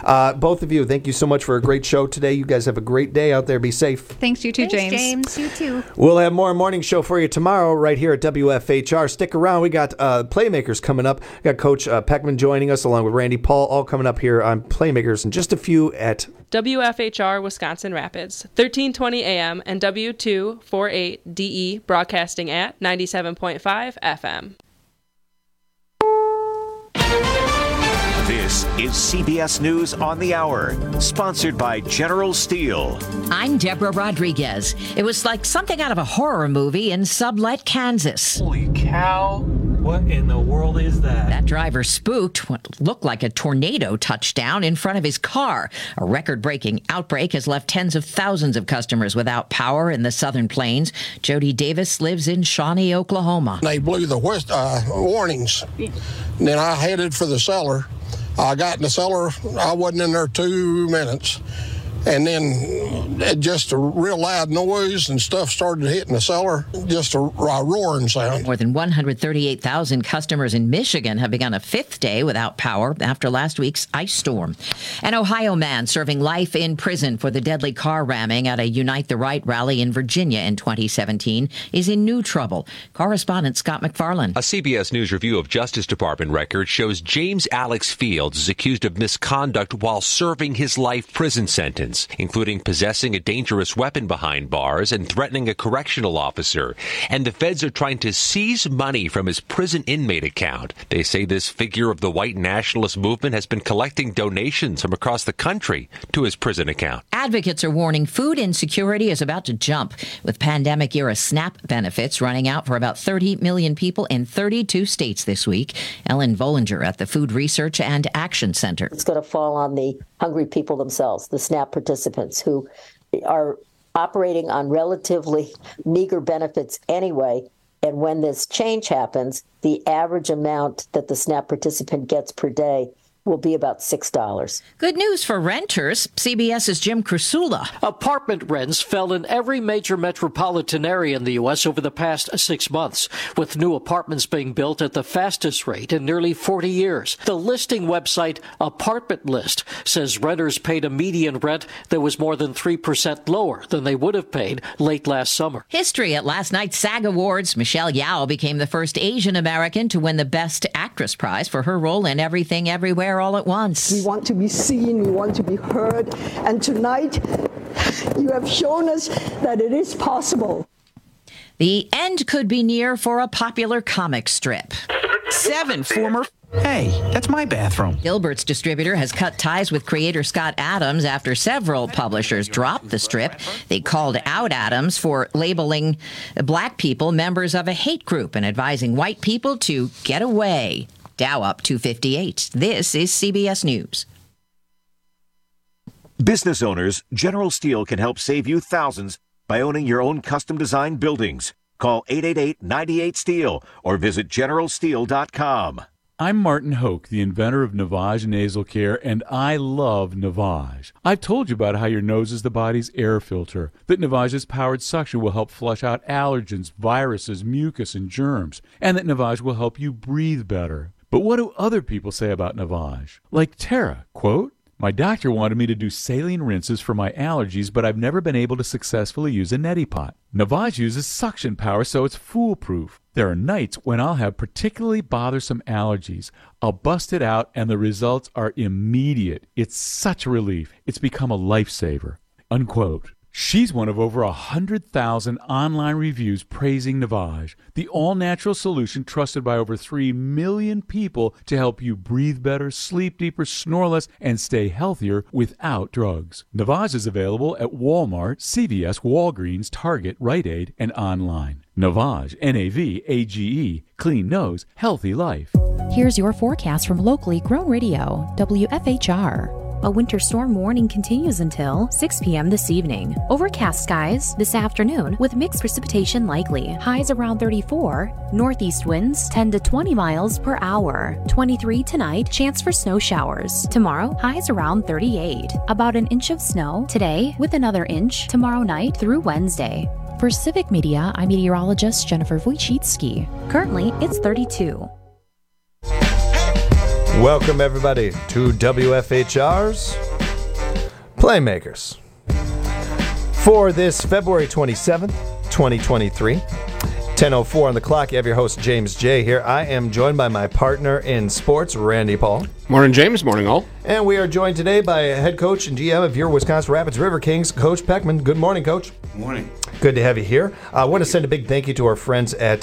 Both of you, thank you so much for a great show today. You guys have a great day out there. Be safe. Thanks, you too, James. Thanks, James. You too. We'll have more morning show for you tomorrow right here at WFHR. Stick around. We got Playmakers coming up. We got Coach Peckman joining us along with Randy Paul, all coming up here on Playmakers in just a few at WFHR Wisconsin Rapids, 1320 AM and W248DE, broadcasting at 97.5 FM. This is CBS News on the Hour, sponsored by General Steel. I'm Deborah Rodriguez. It was like something out of a horror movie in Sublette, Kansas. Holy cow. What in the world is that? That driver spooked what looked like a tornado touchdown in front of his car. A record-breaking outbreak has left tens of thousands of customers without power in the Southern Plains. Jody Davis lives in Shawnee, Oklahoma. They blew the warnings. Then I headed for the cellar. I got in the cellar. I wasn't in there 2 minutes. And then just a real loud noise and stuff started hitting the cellar, just a roaring sound. More than 138,000 customers in Michigan have begun a fifth day without power after last week's ice storm. An Ohio man serving life in prison for the deadly car ramming at a Unite the Right rally in Virginia in 2017 is in new trouble. Correspondent Scott McFarland. A CBS News review of Justice Department records shows James Alex Fields is accused of misconduct while serving his life prison sentence, including possessing a dangerous weapon behind bars and threatening a correctional officer. And the feds are trying to seize money from his prison inmate account. They say this figure of the white nationalist movement has been collecting donations from across the country to his prison account. Advocates are warning food insecurity is about to jump, with pandemic-era SNAP benefits running out for about 30 million people in 32 states this week. Ellen Vollinger at the Food Research and Action Center. It's going to fall on the hungry people themselves, the SNAP participants who are operating on relatively meager benefits anyway. And when this change happens, the average amount that the SNAP participant gets per day will be about $6. Good news for renters. CBS's Jim Krasula. Apartment rents fell in every major metropolitan area in the U.S. over the past 6 months, with new apartments being built at the fastest rate in nearly 40 years. The listing website Apartment List says renters paid a median rent that was more than 3% lower than they would have paid late last summer. History at last night's SAG Awards. Michelle Yeoh became the first Asian American to win the Best Actress prize for her role in Everything Everywhere All at Once. We want to be seen, we want to be heard, and tonight you have shown us that it is possible. The end could be near for a popular comic strip. 7 former... Hey, that's my bathroom. Gilbert's distributor has cut ties with creator Scott Adams after several publishers dropped the strip. They called out Adams for labeling black people members of a hate group and advising white people to get away. Dow up 258. This is CBS News. Business owners, General Steel can help save you thousands by owning your own custom-designed buildings. Call 888-98-STEEL or visit GeneralSteel.com. I'm Martin Hoke, the inventor of Navage Nasal Care, and I love Navage. I've told you about how your nose is the body's air filter, that Navage's powered suction will help flush out allergens, viruses, mucus, and germs, and that Navage will help you breathe better. But what do other people say about Navage? Like Tara, quote, "My doctor wanted me to do saline rinses for my allergies, but I've never been able to successfully use a neti pot. Navage uses suction power, so it's foolproof. There are nights when I'll have particularly bothersome allergies. I'll bust it out, and the results are immediate. It's such a relief. It's become a lifesaver," unquote. She's one of over 100,000 online reviews praising Navage, the all-natural solution trusted by over 3 million people to help you breathe better, sleep deeper, snore less, and stay healthier without drugs. Navage is available at Walmart, CVS, Walgreens, Target, Rite Aid, and online. Navage, N-A-V-A-G-E, clean nose, healthy life. Here's your forecast from locally grown radio, WFHR. A winter storm warning continues until 6 p.m. this evening. Overcast skies this afternoon with mixed precipitation likely. Highs around 34. Northeast winds 10 to 20 miles per hour. 23 tonight, chance for snow showers. Tomorrow, highs around 38. About an inch of snow today with another inch tomorrow night through Wednesday. For Civic Media, I'm meteorologist Jennifer Wojcicki. Currently, it's 32. Welcome, everybody, to WFHR's Playmakers. For this February 27th, 2023, 10:04 on the clock, you have your host, James J. here. I am joined by my partner in sports, Randy Paul. Morning, James. Morning, all. And we are joined today by head coach and GM of your Wisconsin Rapids River Kings, Coach Peckman. Good morning, Coach. Good morning. Good to have you here. I want to send a big thank you to our friends at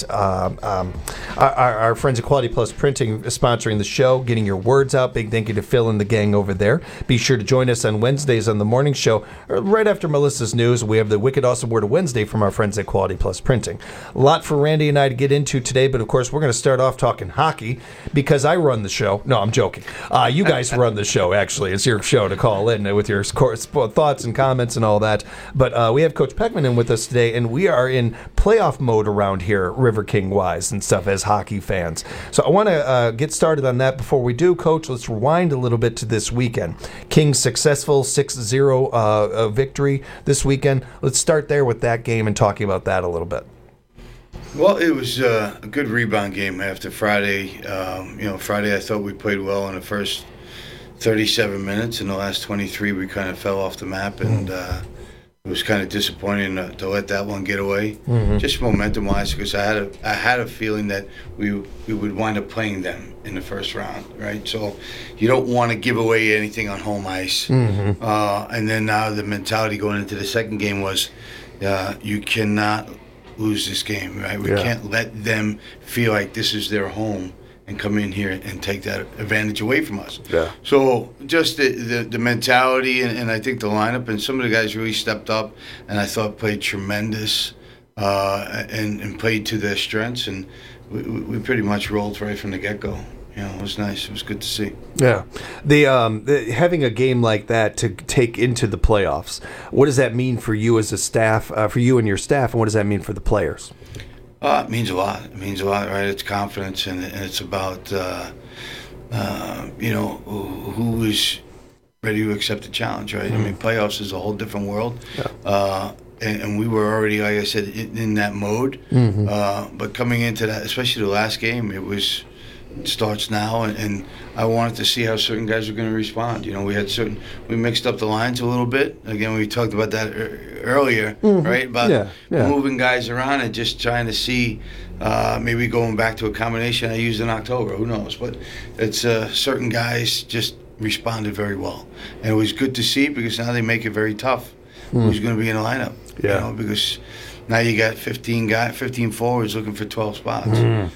our friends at Quality Plus Printing sponsoring the show, getting your words out. Big thank you to Phil and the gang over there. Be sure to join us on Wednesdays on the morning show. Right after Melissa's news, we have the Wicked Awesome Word of Wednesday from our friends at Quality Plus Printing. A lot for Randy and I to get into today, but of course we're going to start off talking hockey because I run the show. No, I'm joking. You guys run the show, actually. It's your show to call in with your thoughts and comments and all that. But we have Coach Peckman in with us today, and we are in playoff mode around here, River King-wise and stuff, as hockey fans. So I want to get started on that. Before we do, Coach, let's rewind a little bit to this weekend. Kings successful 6-0 victory this weekend. Let's start there with that game and talking about that a little bit. Well, it was a good rebound game after Friday. Friday I thought we played well in the first 37 minutes. In the last 23, we kind of fell off the map, and it was kind of disappointing to let that one get away. Just momentum-wise, because I had a feeling that we would wind up playing them in the first round, right? So you don't want to give away anything on home ice. And then now the mentality going into the second game was you cannot lose this game, right? We can't let them feel like this is their home and come in here and take that advantage away from us. So just the mentality and I think the lineup and some of the guys really stepped up and I thought played tremendous and played to their strengths, and we pretty much rolled right from the get-go. It was nice. It was good to see. Yeah. The having a game like that to take into the playoffs, what does that mean for you as a staff, for you and your staff, and what does that mean for the players? It means a lot. It means a lot, right? It's confidence, and it's about, who is ready to accept the challenge, right? I mean, playoffs is a whole different world. And we were already, like I said, in that mode. But coming into that, especially the last game, it starts now, and I wanted to see how certain guys were going to respond. We mixed up the lines a little bit. Again, we talked about that earlier, right? About moving guys around and just trying to see, maybe going back to a combination I used in October. Who knows? But it's certain guys just responded very well, and it was good to see because now they make it very tough. Who's going to be in the lineup? Because now you got 15 forwards looking for 12 spots.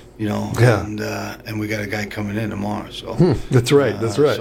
And we got a guy coming in tomorrow. So that's right.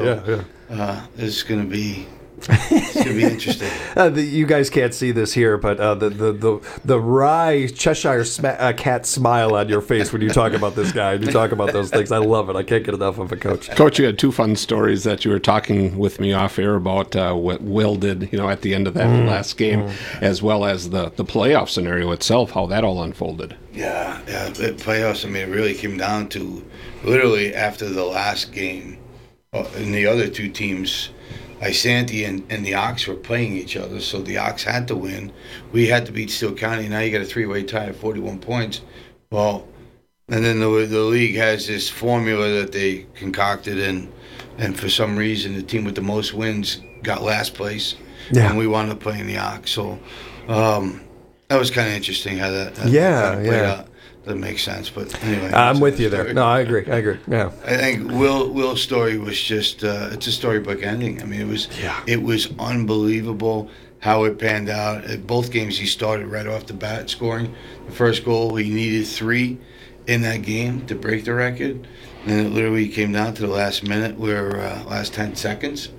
It's going to be interesting. You guys can't see this here, but the wry Cheshire cat smile on your face when you talk about this guy and you talk about those things. I love it. I can't get enough of it, Coach. Coach, you had two fun stories that you were talking with me off air about what Will did, at the end of that last game, as well as the playoff scenario itself, how that all unfolded. Yeah. The playoffs, it really came down to literally after the last game, and the other two teams, Isanti and the Ox were playing each other, so the Ox had to win. We had to beat Steele County. Now you got a three-way tie at 41 points. Well, and then the league has this formula that they concocted, and for some reason the team with the most wins got last place, and we wound up playing the Ox. So that was kind of interesting how that played out. Doesn't make sense, but anyway. I'm with you there. No, I agree. Yeah. I think Will's story was just it's a storybook ending. It was unbelievable how it panned out. At both games he started right off the bat scoring. The first goal, he needed 3 in that game to break the record. And it literally came down to the last minute last 10 seconds.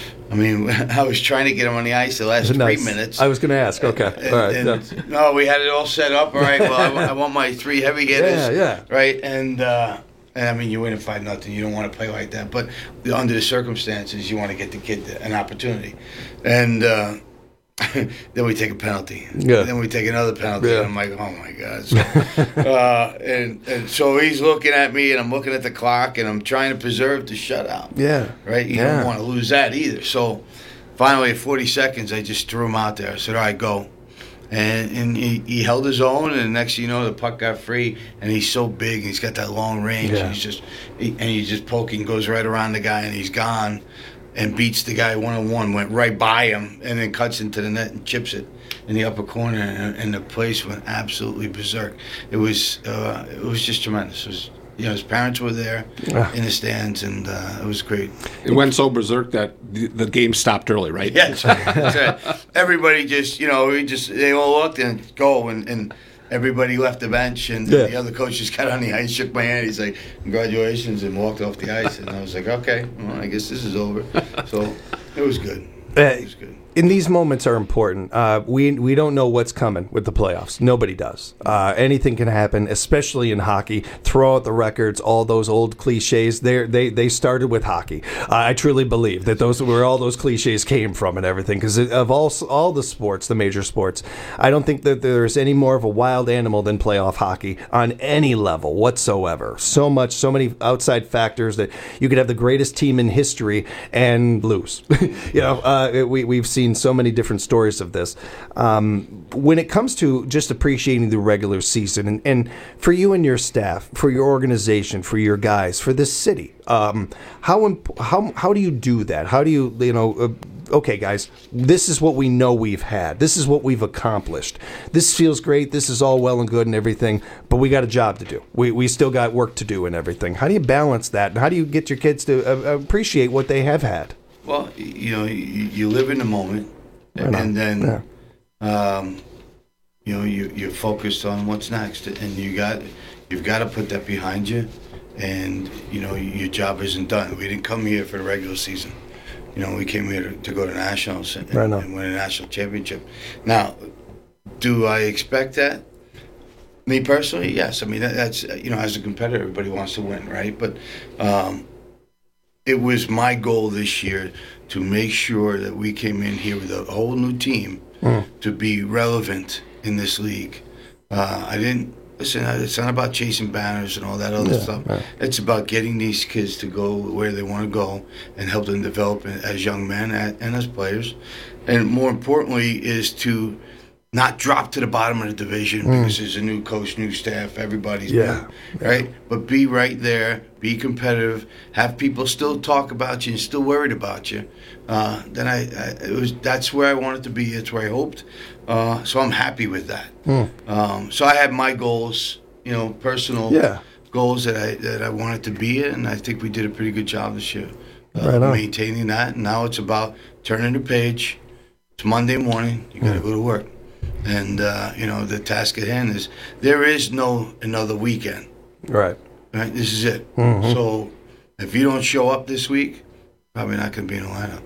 I was trying to get him on the ice the last 3 minutes. I was going to ask. Okay. All right. No, we had it all set up. All right. Well, I want my 3 heavy hitters. Right. And you win at 5-0. You don't want to play like that. But under the circumstances, you want to get the kid an opportunity. And then we take a penalty. Then we take another penalty. And I'm like, oh my God. So, and so he's looking at me, and I'm looking at the clock, and I'm trying to preserve the shutout. Right? You don't want to lose that either. So finally, at 40 seconds, I just threw him out there. I said, all right, go. And he held his own, and the next thing you know, the puck got free, and he's so big, and he's got that long range, and he's just poking, goes right around the guy, and he's gone, and beats the guy one-on-one, went right by him, and then cuts into the net and chips it in the upper corner, and the place went absolutely berserk. It was just tremendous. It was, his parents were there in the stands, and it was great. It went so berserk that the game stopped early, right? Yeah, that's right. Everybody just, they all looked and go, and everybody left the bench, and the other coach just got on the ice, shook my hand. He's like, "Congratulations," and walked off the ice. And I was like, "Okay, well, I guess this is over." So it was good. It was good. And these moments are important. We don't know what's coming with the playoffs. Nobody does. Anything can happen, especially in hockey. Throw out the records, all those old cliches. They started with hockey. I truly believe that those where all those cliches came from and everything. Because of all the sports, the major sports, I don't think that there's any more of a wild animal than playoff hockey on any level whatsoever. So many outside factors that you could have the greatest team in history and lose. We've seen so many different stories of this. When it comes to just appreciating the regular season, and for you and your staff, for your organization, for your guys, for this city, how do you do that? How do you okay, guys, this is what we know we've had. This is what we've accomplished. This feels great. This is all well and good and everything, but we got a job to do. We still got work to do and everything. How do you balance that? And how do you get your kids to appreciate what they have had? Well, you live in the moment, and then you're focused on what's next, and you've got to put that behind you, and your job isn't done. We didn't come here for the regular season. We came here to go to nationals and win a national championship. Now, do I expect that? Me personally, yes. I mean, that's as a competitor, everybody wants to win, right? But it was my goal this year to make sure that we came in here with a whole new team to be relevant in this league. It's not about chasing banners and all that other stuff. It's about getting these kids to go where they want to go and help them develop as young men and as players. And more importantly is to not drop to the bottom of the division because there's a new coach, new staff, everybody's new, right? But be right there, be competitive, have people still talk about you and still worried about you. That's where I wanted to be. That's where I hoped. So I'm happy with that. So I had my goals, personal goals that I wanted to be in, and I think we did a pretty good job this year maintaining that. And now it's about turning the page. It's Monday morning. You got to go to work. And, the task at hand is there is no another weekend. Right. This is it. So if you don't show up this week, probably not going to be in the lineup.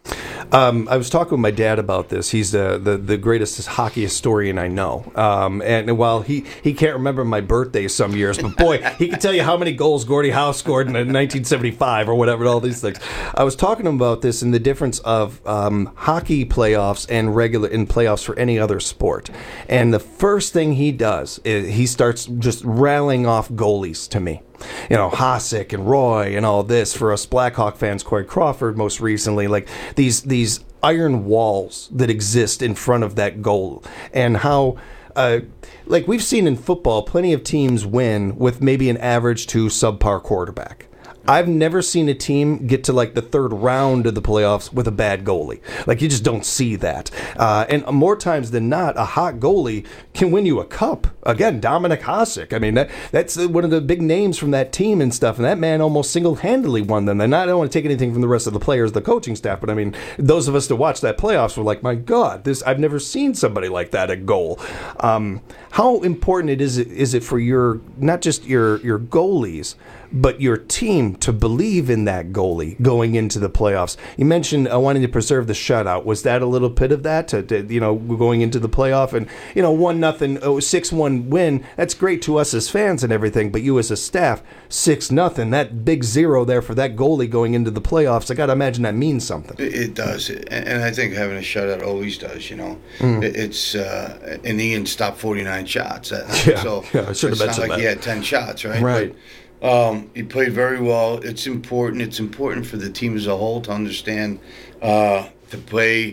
I was talking with my dad about this. He's the greatest hockey historian I know. And while he can't remember my birthday some years, but boy, he can tell you how many goals Gordie Howe scored in 1975 or whatever, all these things. I was talking to him about this and the difference of hockey playoffs and regular in playoffs for any other sport. And the first thing he does is he starts just rattling off goalies to me. Hasek and Roy and all this. For us Blackhawk fans, Corey Crawford most recently, like these iron walls that exist in front of that goal, and how like we've seen in football, plenty of teams win with maybe an average to subpar quarterback. I've never seen a team get to like the third round of the playoffs with a bad goalie. Like, you just don't see that. And more times than not, a hot goalie can win you a cup. Again, Dominic Hasek. I mean, that's one of the big names from that team and stuff. And that man almost single-handedly won them. And I don't want to take anything from the rest of the players, the coaching staff, but I mean, those of us that watch that playoffs were like, my God, I've never seen somebody like that at goal. How important is it for not just your goalies, but your team to believe in that goalie going into the playoffs? You mentioned wanting to preserve the shutout. Was that a little bit of that, going into the playoff and 1-0, 6-1 win? That's great to us as fans and everything, but you as a staff, 6-0, that big zero there for that goalie going into the playoffs, I got to imagine that means something. It does, and I think having a shutout always does. It's and Ian stopped 49 shots. I should have mentioned that. It's not like he had 10 shots, right? Right. He played very well. It's important. It's important for the team as a whole to understand to play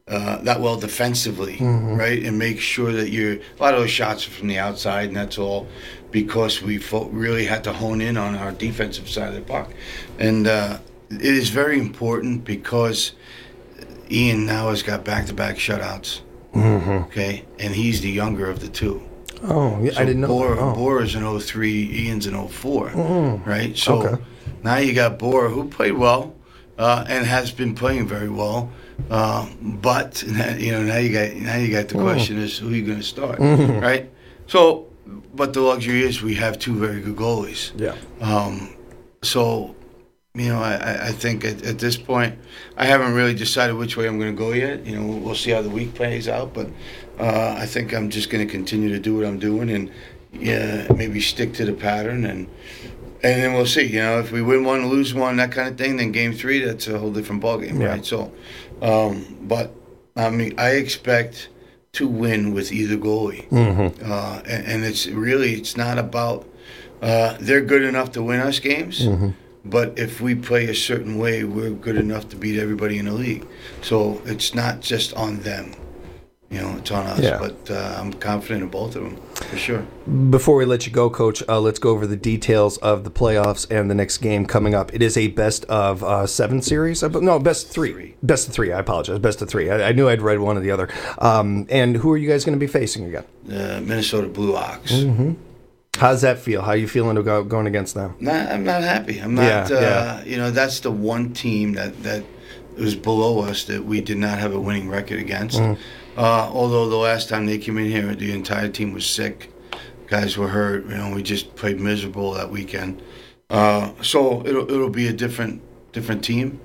that well defensively, right? And make sure that a lot of those shots are from the outside, and that's all because we really had to hone in on our defensive side of the puck. And it is very important because Ian now has got back-to-back shutouts, okay? And he's the younger of the two. Oh, yeah, so I didn't know. Boer is in 03, Ian's in 04, right? So now you got Boer, who played well and has been playing very well. But now you got the question is who are you going to start, right? So, but the luxury is we have two very good goalies. Yeah. So, I think at this point I haven't really decided which way I'm going to go yet. We'll see how the week plays out, but I think I'm just going to continue to do what I'm doing and maybe stick to the pattern and then we'll see. If we win one, lose one, that kind of thing, then game 3, that's a whole different ballgame, right? So, but I expect to win with either goalie, and it's not about they're good enough to win us games, but if we play a certain way, we're good enough to beat everybody in the league. So it's not just on them. It's on us, but I'm confident in both of them, for sure. Before we let you go, Coach, let's go over the details of the playoffs and the next game coming up. It is a best of 7 series? No, best of 3. Best of 3, I apologize. Best of 3. I knew I'd read one or the other. And who are you guys going to be facing again? Minnesota Blue Ox. How does that feel? How are you feeling about going against them? I'm not happy. I'm not, that's the one team that was below us that we did not have a winning record against. Although the last time they came in here, the entire team was sick. Guys were hurt. We just played miserable that weekend. So it'll be a different team.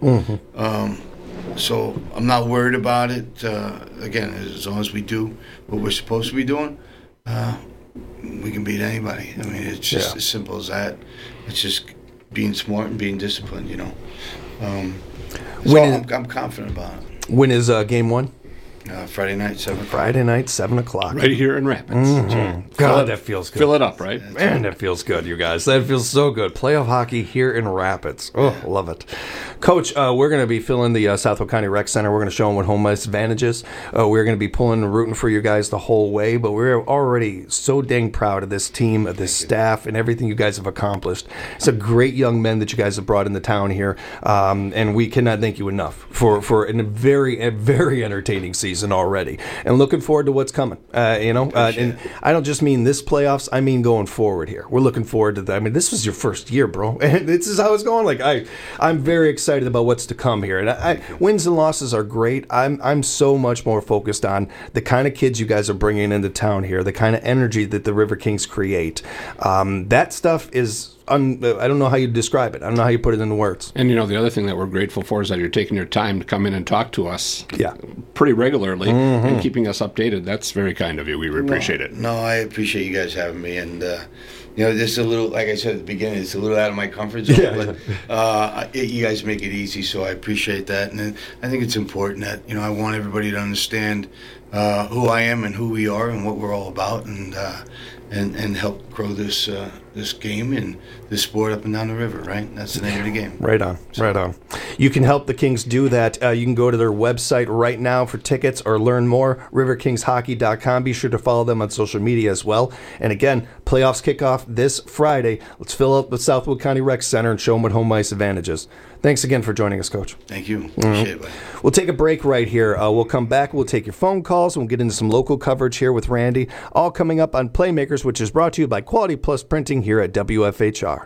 So I'm not worried about it. Again, as long as we do what we're supposed to be doing, we can beat anybody. I mean, it's just as simple as that. It's just being smart and being disciplined. So I'm confident about it. When is game 1? Friday night, 7 o'clock. Friday night, 7 o'clock. Right here in Rapids. God, that feels good. Fill it up, right? Man, that feels good, you guys. That feels so good. Playoff hockey here in Rapids. Oh, love it. Coach, we're going to be filling the Southwood County Rec Center. We're going to show them what home ice advantage is. We're going to be pulling and rooting for you guys the whole way, but we're already so dang proud of this team, of this staff, and everything you guys have accomplished. It's a great young men that you guys have brought into town here, and we cannot thank you enough for a very entertaining season already, and looking forward to what's coming. And I don't just mean this playoffs, I mean going forward here. We're looking forward to that. I mean, this was your first year, bro, and this is how it's going. I'm very excited about what's to come here, and wins and losses are great. I'm so much more focused on the kind of kids you guys are bringing into town here, the kind of energy that the River Kings create. That stuff is I don't know how you describe it. I don't know how you put it into words. And the other thing that we're grateful for is that you're taking your time to come in and talk to us pretty regularly and keeping us updated. That's very kind of you. We appreciate it. No, I appreciate you guys having me. And, this is a little, like I said at the beginning, it's a little out of my comfort zone. But you guys make it easy, so I appreciate that. And I think it's important that, I want everybody to understand who I am and who we are and what we're all about. And help grow this game and this sport up and down the river, right? That's the name of the game. Right on, right on. You can help the Kings do that. You can go to their website right now for tickets or learn more, riverkingshockey.com. Be sure to follow them on social media as well. And again, playoffs kick off this Friday. Let's fill up the Southwood County Rec Center and show them what home ice advantage is. Thanks again for joining us, Coach. Thank you. Appreciate it, buddy. We'll take a break right here. We'll come back. We'll take your phone calls. We'll get into some local coverage here with Randy. All coming up on Playmakers, which is brought to you by Quality Plus Printing here at WFHR.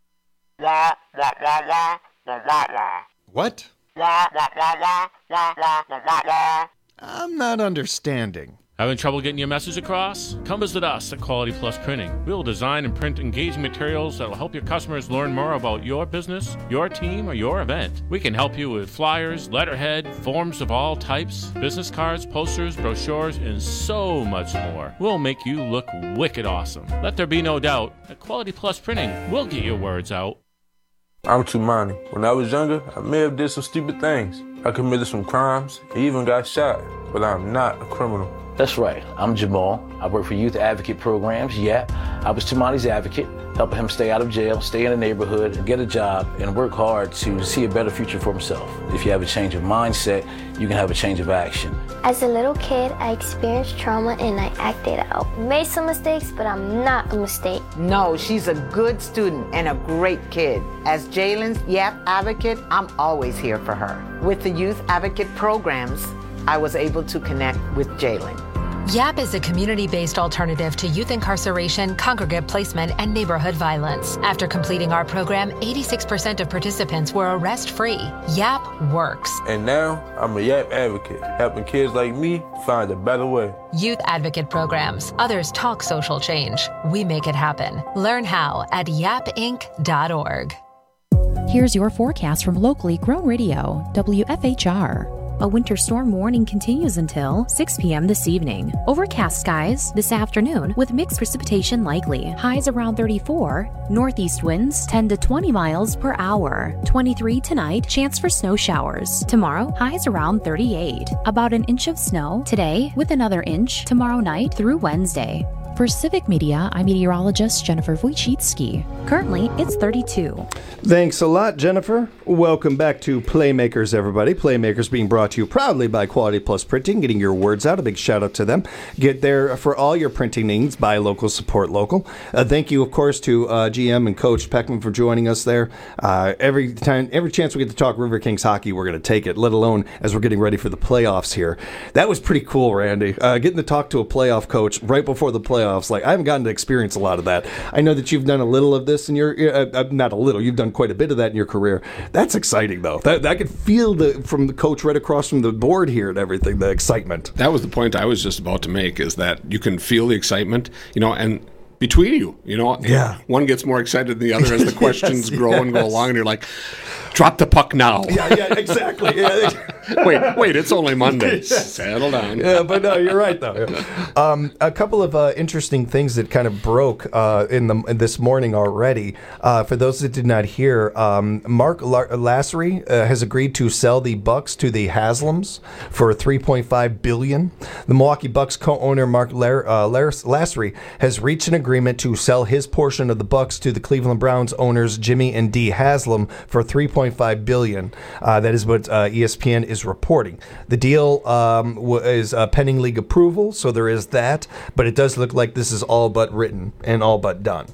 What? I'm not understanding. Having trouble getting your message across? Come visit us at Quality Plus Printing. We will design and print engaging materials that will help your customers learn more about your business, your team, or your event. We can help you with flyers, letterhead, forms of all types, business cards, posters, brochures, and so much more. We'll make you look wicked awesome. Let there be no doubt, at Quality Plus Printing, we'll get your words out. I'm Tumani. When I was younger, I may have did some stupid things. I committed some crimes, and even got shot, but I'm not a criminal. That's right. I'm Jamal. I work for Youth Advocate Programs, YAP. I was Tamani's advocate, helping him stay out of jail, stay in the neighborhood, get a job, and work hard to see a better future for himself. If you have a change of mindset, you can have a change of action. As a little kid, I experienced trauma and I acted out. Made some mistakes, but I'm not a mistake. No, she's a good student and a great kid. As Jalen's YAP advocate, I'm always here for her. With the Youth Advocate Programs, I was able to connect with Jalen. YAP is a community-based alternative to youth incarceration, congregate placement, and neighborhood violence. After completing our program, 86% of participants were arrest-free. YAP works. And now, I'm a YAP advocate, helping kids like me find a better way. Youth Advocate Programs. Others talk social change. We make it happen. Learn how at yapinc.org. Here's your forecast from locally grown radio, WFHR. A winter storm warning continues until 6 p.m. this evening. Overcast skies this afternoon with mixed precipitation likely. Highs around 34. Northeast winds 10 to 20 miles per hour. 23 tonight. Chance for snow showers. Tomorrow, highs around 38. About an inch of snow today with another inch tomorrow night through Wednesday. For Civic Media, I'm meteorologist Jennifer Wojcicki. Currently, it's 32. Thanks a lot, Jennifer. Welcome back to Playmakers, everybody. Playmakers being brought to you proudly by Quality Plus Printing, getting your words out. A big shout out to them. Get there for all your printing needs. Buy local, support local. Thank you, of course, to GM and Coach Peckman for joining us there. Every chance we get to talk River Kings hockey, we're going to take it, let alone as we're getting ready for the playoffs here. That was pretty cool, Randy. Getting to talk to a playoff coach right before the playoffs. Like, I haven't gotten to experience a lot of that. I know that you've done a little of this in your, not a little, you've done quite a bit of that in your career. That's exciting, though. I could feel from the coach right across from the board here and everything, the excitement. That was the point I was just about to make, is that you can feel the excitement, and between you, yeah. One gets more excited than the other as the questions grow and go along, and you're like, drop the puck now. Yeah, exactly. Yeah. Wait, it's only Monday. Yes. Settle down. Yeah, but no, you're right, though. A couple of interesting things that kind of broke in this morning already. For those that did not hear, Mark Lassery has agreed to sell the Bucks to the Haslams for $3.5 billion. The Milwaukee Bucks co-owner Mark Lassery has reached an agreement to sell his portion of the Bucks to the Cleveland Browns owners Jimmy and Dee Haslam for $3.5 billion. That is what ESPN is reporting. The deal is pending league approval, so there is that, but it does look like this is all but written and all but done.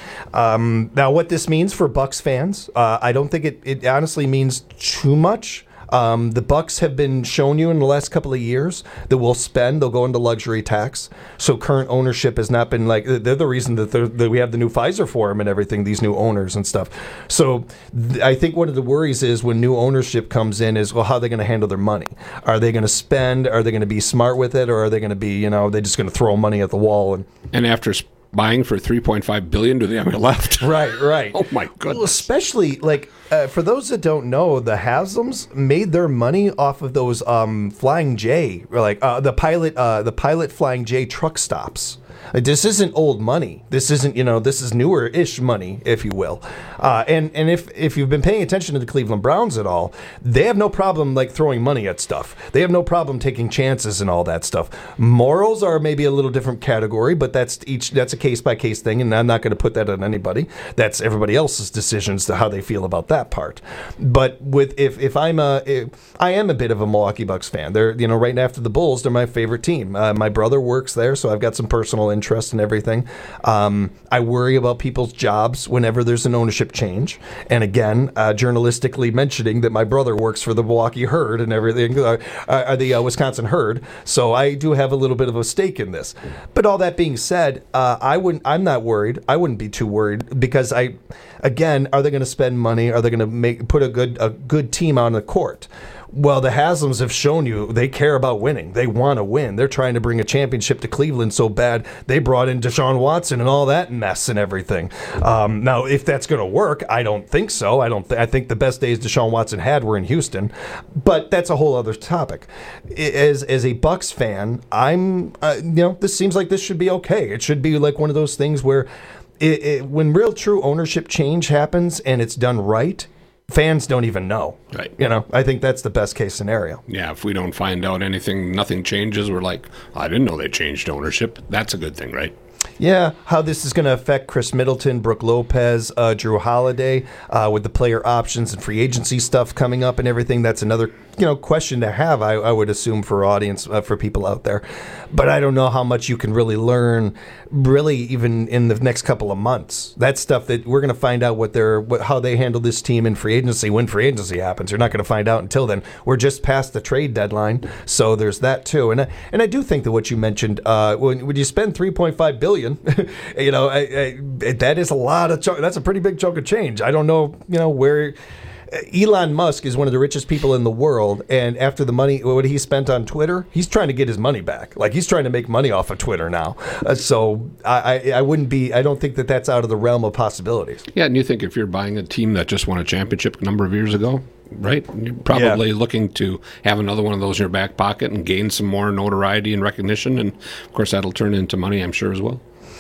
Now, what this means for Bucks fans, I don't think it honestly means too much. The Bucks have been shown you in the last couple of years that they'll go into luxury tax. So current ownership has not been like, they're the reason that we have the new Pfizer Forum and everything, these new owners and stuff. So I think one of the worries is when new ownership comes in is, well, how are they going to handle their money? Are they going to spend? Are they going to be smart with it? Or are they going to be, they're just going to throw money at the wall? And after buying for $3.5 billion, do they have it left? Right. Oh my goodness! Well, especially for those that don't know, the Haslams made their money off of those Flying J, the pilot Flying J truck stops. This isn't old money. This isn't, this is newer-ish money, if you will. And if you've been paying attention to the Cleveland Browns at all, they have no problem throwing money at stuff. They have no problem taking chances and all that stuff. Morals are maybe a little different category, but that's a case-by-case thing, and I'm not going to put that on anybody. That's everybody else's decisions to how they feel about that part. But I am a bit of a Milwaukee Bucks fan. They're, right after the Bulls, they're my favorite team. My brother works there, so I've got some personal interest in everything. I worry about people's jobs whenever there's an ownership change. And again, journalistically mentioning that my brother works for the Milwaukee Herd and everything, the Wisconsin Herd. So I do have a little bit of a stake in this. But all that being said, I'm not worried. I wouldn't be too worried because are they going to spend money? Are they going to put a good team on the court? Well, the Haslams have shown you they care about winning. They want to win. They're trying to bring a championship to Cleveland so bad they brought in Deshaun Watson and all that mess and everything. Now, if that's going to work, I don't think so. I think the best days Deshaun Watson had were in Houston, but that's a whole other topic. As a Bucks fan, this seems like this should be okay. It should be like one of those things where when real true ownership change happens and it's done right, fans don't even know. Right. I think that's the best case scenario. Yeah, if we don't find out anything, nothing changes, we're like, I didn't know they changed ownership. That's a good thing, right? Yeah, how this is going to affect Chris Middleton, Brooke Lopez, Drew Holiday, with the player options and free agency stuff coming up and everything. That's another question to have, I would assume, for audience, for people out there. But I don't know how much you can really learn, even in the next couple of months. That's stuff that we're going to find out how they handle this team in free agency when free agency happens. You're not going to find out until then. We're just past the trade deadline, so there's that too. And I do think that what you mentioned, when you spend $3.5 billion, that is a lot of that's a pretty big chunk of change. I don't know, where. Elon Musk is one of the richest people in the world, and after the money, what he spent on Twitter, he's trying to get his money back. Like, he's trying to make money off of Twitter now. So I don't think that that's out of the realm of possibilities. Yeah, and you think if you're buying a team that just won a championship a number of years ago, right? You're probably looking to have another one of those in your back pocket and gain some more notoriety and recognition, and of course that'll turn into money, I'm sure, as well.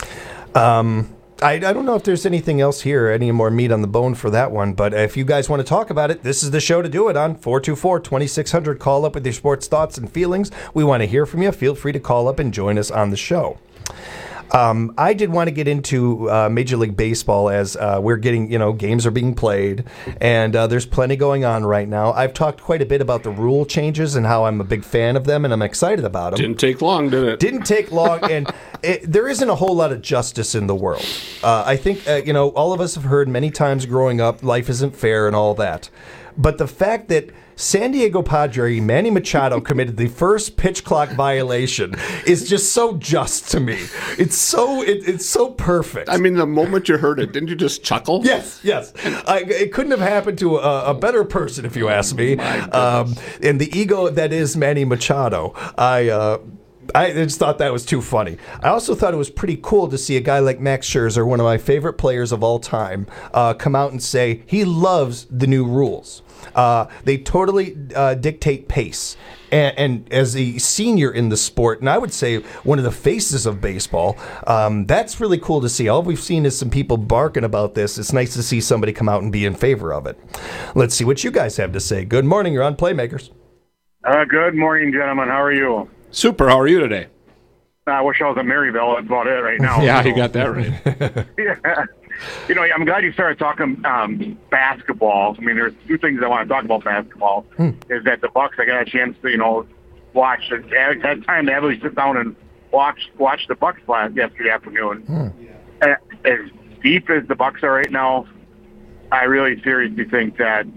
I don't know if there's anything else here, any more meat on the bone for that one, but if you guys want to talk about it, this is the show to do it on. 424-2600. Call up with your sports thoughts and feelings. We want to hear from you. Feel free to call up and join us on the show. I did want to get into Major League Baseball as we're getting, games are being played, and there's plenty going on right now. I've talked quite a bit about the rule changes and how I'm a big fan of them, and I'm excited about them. Didn't take long, did it? Didn't take long, and there isn't a whole lot of justice in the world. I think, all of us have heard many times growing up, life isn't fair and all that. But the fact that San Diego Padre Manny Machado committed the first pitch clock violation is just so just to me. It's so perfect. I mean, the moment you heard it, didn't you just chuckle? Yes. It couldn't have happened to a better person, if you ask me. And the ego that is Manny Machado, I just thought that was too funny. I also thought it was pretty cool to see a guy like Max Scherzer, one of my favorite players of all time, come out and say he loves the new rules. They totally dictate pace. And as a senior in the sport, and I would say one of the faces of baseball, that's really cool to see. All we've seen is some people barking about this. It's nice to see somebody come out and be in favor of it. Let's see what you guys have to say. Good morning. You're on Playmakers. Good morning, gentlemen. How are you? Super. How are you today? I wish I was in Maryville. That's about it right now. Yeah, you got that right. Yeah. I'm glad you started talking basketball. I mean, there's two things I want to talk about basketball. Is that the Bucks, I got a chance to, watch. At that time, to actually sit down and watch the Bucks yesterday afternoon. As deep as the Bucks are right now, I really seriously think that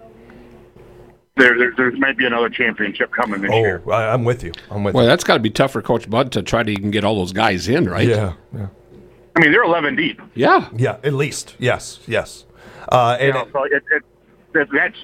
there might be another championship coming this year. I'm with you. Well, that's got to be tough for Coach Bud to try to even get all those guys in, right? Yeah. I mean, they're 11 deep. Yeah, at least. Yes. So that's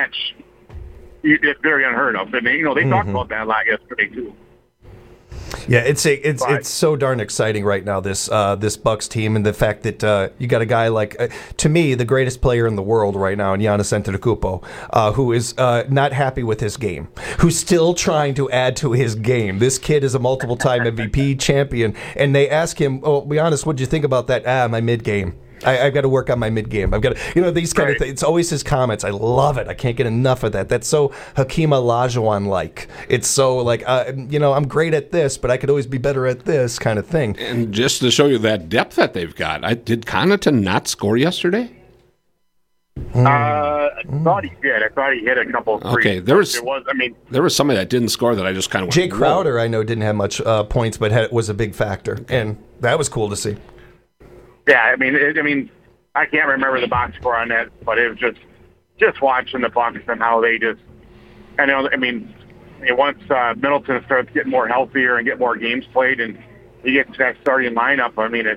very unheard of. And they talked about that a lot yesterday too. Yeah, it's so darn exciting right now, this Bucks team, and the fact that you got a guy like, to me, the greatest player in the world right now, Giannis Antetokounmpo, who is not happy with his game, who's still trying to add to his game. This kid is a multiple-time MVP champion, and they ask him, be honest, what did you think about that? My mid-game. I've got to work on my mid-game. I've got to, these kind of things. It's always his comments. I love it. I can't get enough of that. That's so Hakeem Olajuwon-like. It's so like, I'm great at this, but I could always be better at this kind of thing. And just to show you that depth that they've got, did Connaughton not score yesterday? I thought he did. I thought he hit a couple of threes. Okay, there was somebody that didn't score that I just kind of went, Jay Crowder, I know, didn't have much points, but was a big factor, and that was cool to see. Yeah, I mean, I can't remember the box score on that, but it was just watching the Bucks and how they just. Once Middleton starts getting more healthier and get more games played, and he gets that starting lineup,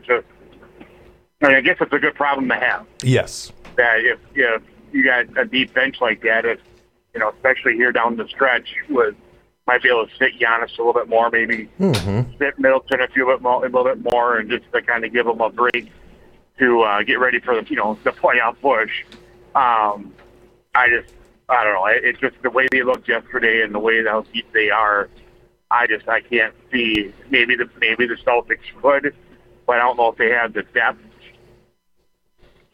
I guess it's a good problem to have. Yes. That if you got a deep bench like that, especially here down the stretch, might be able to sit Giannis a little bit more, maybe sit Middleton a little bit more, and just to kind of give them a break to get ready for the playoff push. I don't know. It's just the way they looked yesterday and the way how deep they are. I can't see. Maybe the Celtics could, but I don't know if they have the depth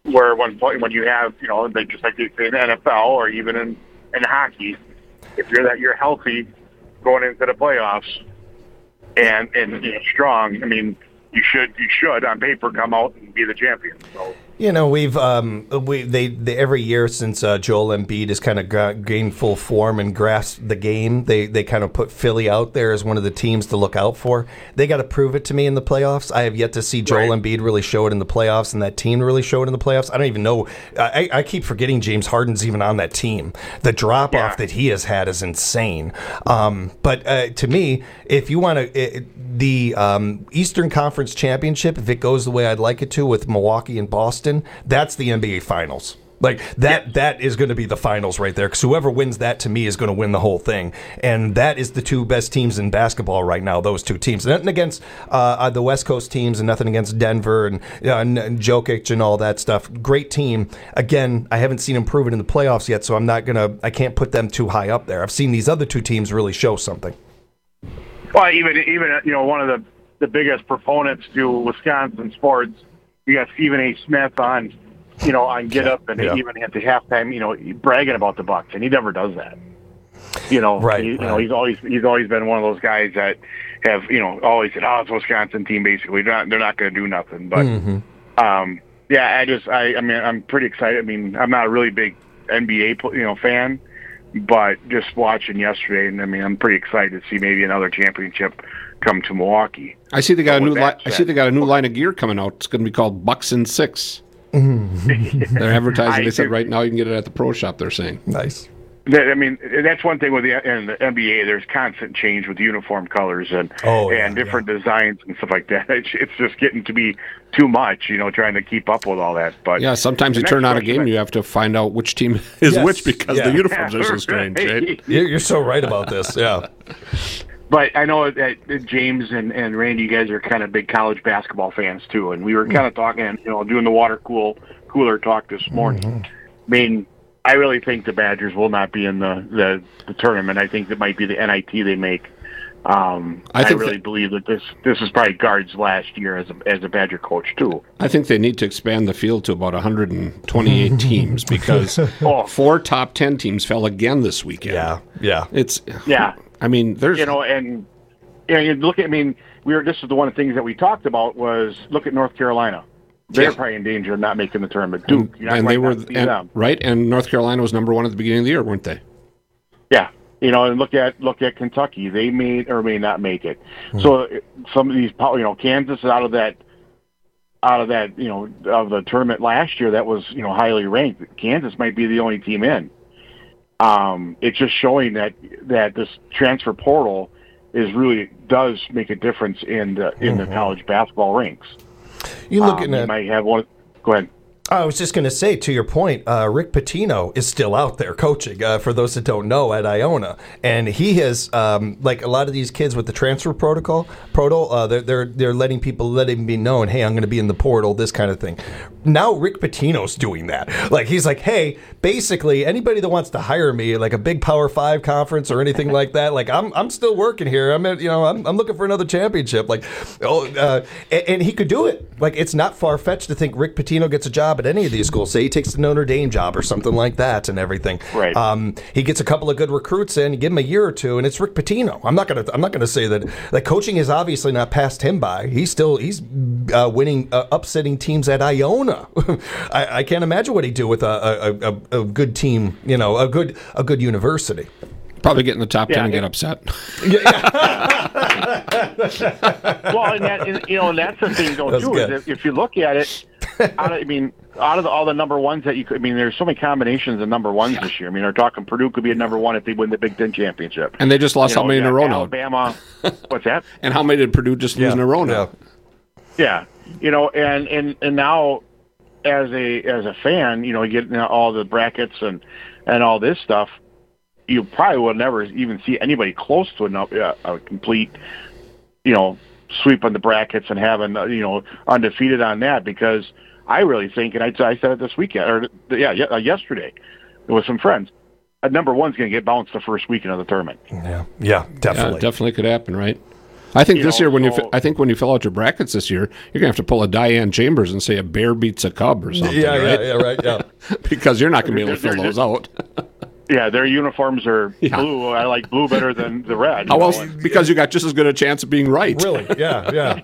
where when you have, they just like they say in the NFL or even in hockey, if you're healthy going into the playoffs and strong, I mean, you should on paper come out and be the champion. So. We've they every year since Joel Embiid has kind of gained full form and grasped the game, they kind of put Philly out there as one of the teams to look out for. They got to prove it to me in the playoffs. I have yet to see Joel Embiid really show it in the playoffs, and that team really show it in the playoffs. I don't even know. I keep forgetting James Harden's even on that team. The drop off that he has had is insane. But to me, if you want the Eastern Conference Championship, if it goes the way I'd like it to with Milwaukee and Boston, that's the NBA Finals. Like that is going to be the finals right there, because whoever wins that to me is going to win the whole thing, and that is the two best teams in basketball right now. Those two teams, nothing against the West Coast teams, and nothing against Denver and Jokic and all that stuff. Great team. Again, I haven't seen them prove it in the playoffs yet, so I can't put them too high up there. I've seen these other two teams really show something. Well, even one of the biggest proponents to Wisconsin sports. You got Stephen A. Smith on Get Up, and even at the halftime, bragging about the Bucks, and he never does that. He's always been one of those guys that have always said, "Oh, it's a Wisconsin team." Basically, they're not going to do nothing. But I'm pretty excited. I mean, I'm not a really big NBA fan, but just watching yesterday, and I mean, I'm pretty excited to see maybe another championship come to Milwaukee. I see they got a new line of gear coming out. It's going to be called Bucks in 6. They're advertising. They said right now you can get it at the pro shop. They're saying nice. I mean, that's one thing with the NBA. There's constant change with uniform colors and different designs and stuff like that. It's just getting to be too much, trying to keep up with all that. But sometimes you turn on a game and you have to find out which team is which because the uniforms are so strange. Right? You're so right about this. Yeah. But I know that James and Randy, you guys are kind of big college basketball fans too, and we were kind of talking, doing the water cooler talk this morning. Mm-hmm. I mean, I really think the Badgers will not be in the tournament. I think it might be the NIT they make. I really believe that this is probably Guard's last year as a Badger coach too. I think they need to expand the field to about 128 teams because 4 top 10 teams fell again this weekend. Yeah. I mean, there's and you look at. I mean, this is the one of the things that we talked about was look at North Carolina. They're probably in danger of not making the tournament. Duke, and they were them. Right, and North Carolina was number 1 at the beginning of the year, weren't they? Yeah, and look at Kentucky. They may or may not make it. So some of these, Kansas is out of that, of the tournament last year that was highly ranked. Kansas might be the only team in. It's just showing that this transfer portal does make a difference in the college basketball ranks. You looking at? You might have one. Go ahead. I was just going to say, to your point, Rick Pitino is still out there coaching, for those that don't know, at Iona. And he has, like a lot of these kids with the transfer protocol, they're letting him be known, hey, I'm going to be in the portal, this kind of thing. Now Rick Pitino's doing that. Like, he's like, hey, basically, anybody that wants to hire me, like a big Power 5 conference or anything like that, like, I'm still working here. I'm looking for another championship. Like, and he could do it. Like, it's not far-fetched to think Rick Pitino gets a job at any of these schools. Say he takes the Notre Dame job or something like that and everything. Right. He gets a couple of good recruits in, give him a year or two, and it's Rick Pitino. I'm not gonna say that coaching has obviously not passed him by. He's winning, upsetting teams at Iona. I can't imagine what he'd do with a good team, a good university. Probably get in the top 10 and get upset. Well, and that's the thing, though, too, is if you look at it, out of all the number ones that you could, there's so many combinations of number ones this year. They're talking Purdue could be a number 1 if they win the Big Ten championship. And they just lost how many in a row now? Alabama. What's that? And how many did Purdue just lose in a row now? Yeah. And now as a fan, you get all the brackets and all this stuff, you probably will never even see anybody close to a complete, sweep on the brackets and having, undefeated on that, because I really think, and I said it this weekend, yesterday with some friends, number 1's going to get bounced the first weekend of the tournament. Yeah, definitely. Definitely could happen, right? I think this year when you fill out your brackets this year, you're gonna have to pull a Diane Chambers and say a bear beats a cub or something. Right. Because you're not gonna be able to fill those out. Yeah, their uniforms are blue. I like blue better than the red. How else? Because you got just as good a chance of being right. Really? Yeah.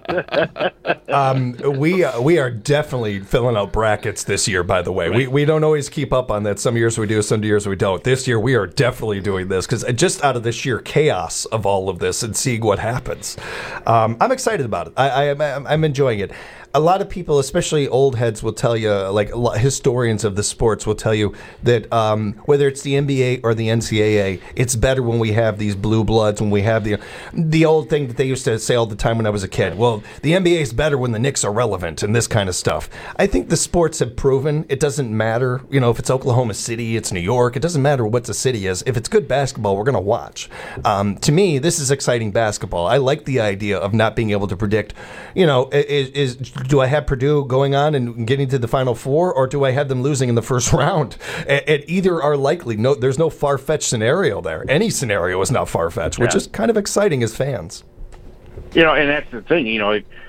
We are definitely filling out brackets this year, by the way. Right. We don't always keep up on that. Some years we do, some years we don't. This year we are definitely doing this because just out of the sheer chaos of all of this and seeing what happens. I'm excited about it. I'm enjoying it. A lot of people, especially old heads, will tell you, like historians of the sports will tell you that whether it's the NBA or the NCAA, it's better when we have these blue bloods, when we have the old thing that they used to say all the time when I was a kid. Well, the NBA is better when the Knicks are relevant and this kind of stuff. I think the sports have proven it doesn't matter, if it's Oklahoma City, it's New York, it doesn't matter what the city is. If it's good basketball, we're going to watch. To me, this is exciting basketball. I like the idea of not being able to predict, do I have Purdue going on and getting to the Final Four, or do I have them losing in the first round? And either are likely. No, there's no far-fetched scenario there. Any scenario is not far-fetched, which is kind of exciting as fans. And that's the thing. You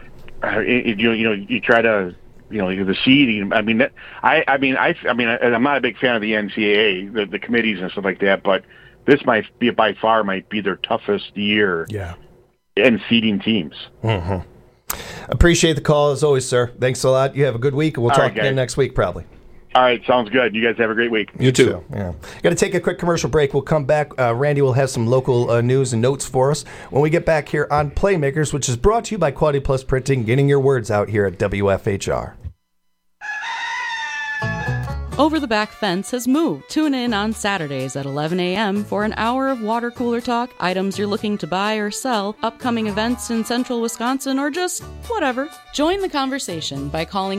try to, the seeding. I'm not a big fan of the NCAA, the committees and stuff like that, but this might be their toughest year. Yeah. In seeding teams. Mm-hmm. Appreciate the call as always, sir. Thanks a lot. You have a good week, and we'll talk again next week probably. All right, sounds good. You guys have a great week. You too. Yeah. Got to take a quick commercial break. We'll come back. Randy will have some local news and notes for us when we get back here on Playmakers, which is brought to you by Quality Plus Printing, getting your words out here at WFHR. Over the Back Fence has moved. Tune in on Saturdays at 11 a.m. for an hour of water cooler talk, items you're looking to buy or sell, upcoming events in central Wisconsin, or just whatever. Join the conversation by calling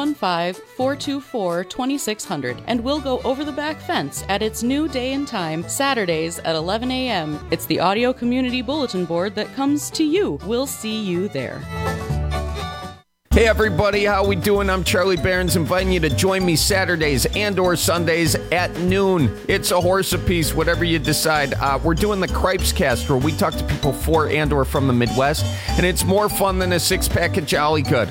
715-424-2600, and we'll go over the back fence at its new day and time, Saturdays at 11 a.m. It's the audio community bulletin board that comes to you. We'll see you there. Hey everybody, how we doing? I'm Charlie Barons, inviting you to join me Saturdays and or Sundays at noon. It's a horse apiece, whatever you decide. We're doing the Cripes Cast, where we talk to people for and or from the Midwest, and it's more fun than a six-pack of Jolly Good.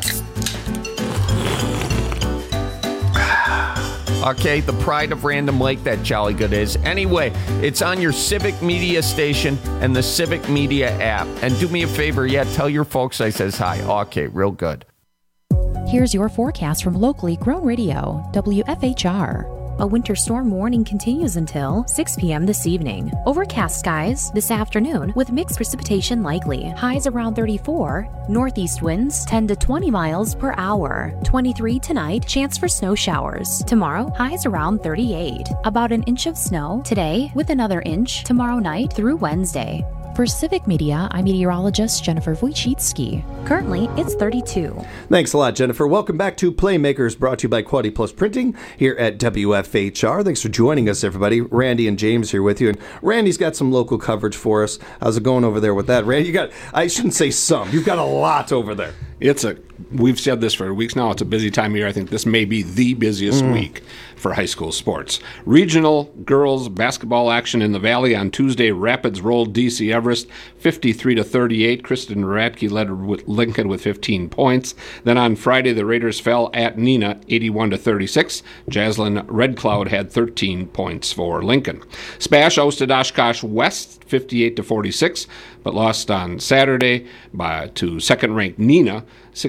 Okay, the pride of Random Lake, that Jolly Good is. Anyway, it's on your Civic Media station and the Civic Media app. And do me a favor, tell your folks I says hi. Okay, real good. Here's your forecast from locally grown radio, WFHR. A winter storm warning continues until 6 p.m. this evening. Overcast skies this afternoon with mixed precipitation likely. Highs around 34. Northeast winds 10 to 20 miles per hour. 23 tonight, chance for snow showers. Tomorrow, highs around 38. About an inch of snow today with another inch tomorrow night through Wednesday. For Civic Media, I'm meteorologist Jennifer Wojcicki. Currently, it's 32. Thanks a lot, Jennifer. Welcome back to Playmakers, brought to you by Quality Plus Printing here at WFHR. Thanks for joining us, everybody. Randy and James here with you. And Randy's got some local coverage for us. How's it going over there with that? Randy, I shouldn't say some. You've got a lot over there. We've said this for weeks now. It's a busy time of year. I think this may be the busiest week for high school sports. Regional girls basketball action in the Valley on Tuesday. Rapids rolled DC Everest 53-38. Kristen Radke led Lincoln with 15 points. Then on Friday, the Raiders fell at Neenah 81-36. Jaslyn Red Cloud had 13 points for Lincoln. Spash hosted Oshkosh West 58-46, but lost on Saturday to second-ranked Neenah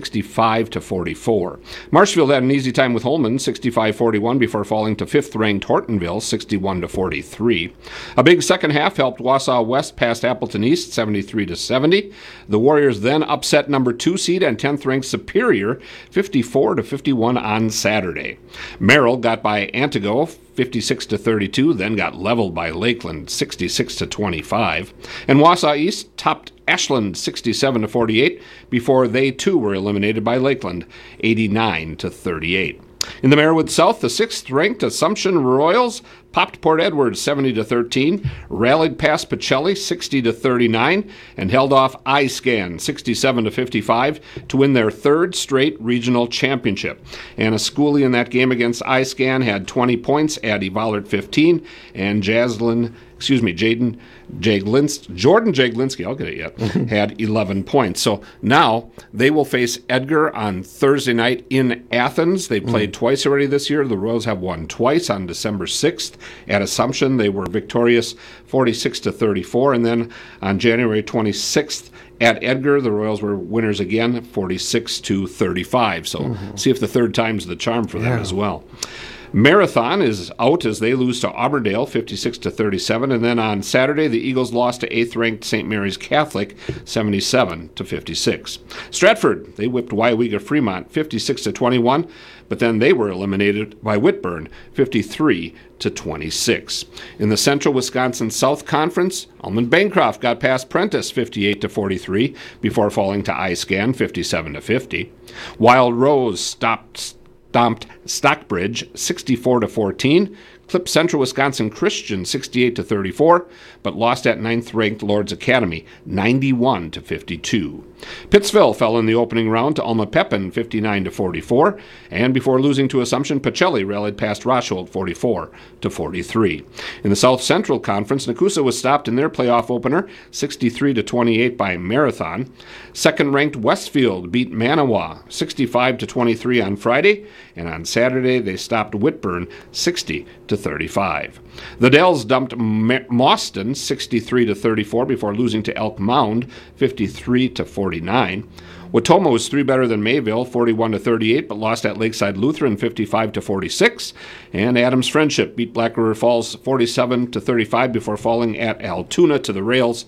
65-44. Marshfield had an easy time with Holman 65-41 before falling to fifth-ranked Hortonville 61-43. A big second half helped Wausau West past Appleton East 73-70. The Warriors then upset number 2 seed and 10th-ranked Superior 54-51 on Saturday. Merrill got by Antigo 56-32, then got leveled by Lakeland 66-25. And Wausau East topped Ashland 67-48 before they too were eliminated by Lakeland 89-38. In the Merriwood South, the 6th-ranked Assumption Royals popped Port Edwards 70-13, rallied past Pacelli 60-39, and held off iScan 67-55 to win their third straight regional championship. Anna Schooley in that game against iScan had 20 points, Addie Vollert 15, and Jordan Jaglinski, I'll get it yet, had 11 points. So now they will face Edgar on Thursday night in Athens. They played twice already this year. The Royals have won twice on December 6th. At Assumption, they were victorious 46-34. And then on January 26th, at Edgar, the Royals were winners again, 46-35. So see if the third time's the charm for them as well. Marathon is out as they lose to Auburndale 56-37, and then on Saturday the Eagles lost to 8th-ranked St. Mary's Catholic 77-56. Stratford, they whipped Waiwega Fremont 56-21, but then they were eliminated by Whitburn 53-26. In the Central Wisconsin South Conference, Almond Bancroft got past Prentice 58-43 before falling to iScan 57-50. Wild Rose stomped Stockbridge 64-14, clipped Central Wisconsin Christian 68-34, but lost at 9th-ranked Lord's Academy 91-52. Pittsville fell in the opening round to Alma Pepin 59-44, and before losing to Assumption, Pacelli rallied past Rosholt 44-43. In the South Central Conference, Nakusa was stopped in their playoff opener 63-28 by Marathon. Second-ranked Westfield beat Manawa 65-23 on Friday, and on Saturday they stopped Whitburn 60-35. The Dells dumped Mauston 63-34 before losing to Elk Mound 53-49. Watoma was 3 better than Mayville 41-38, but lost at Lakeside Lutheran 55-46. And Adams Friendship beat Black River Falls 47-35 before falling at Altoona to the rails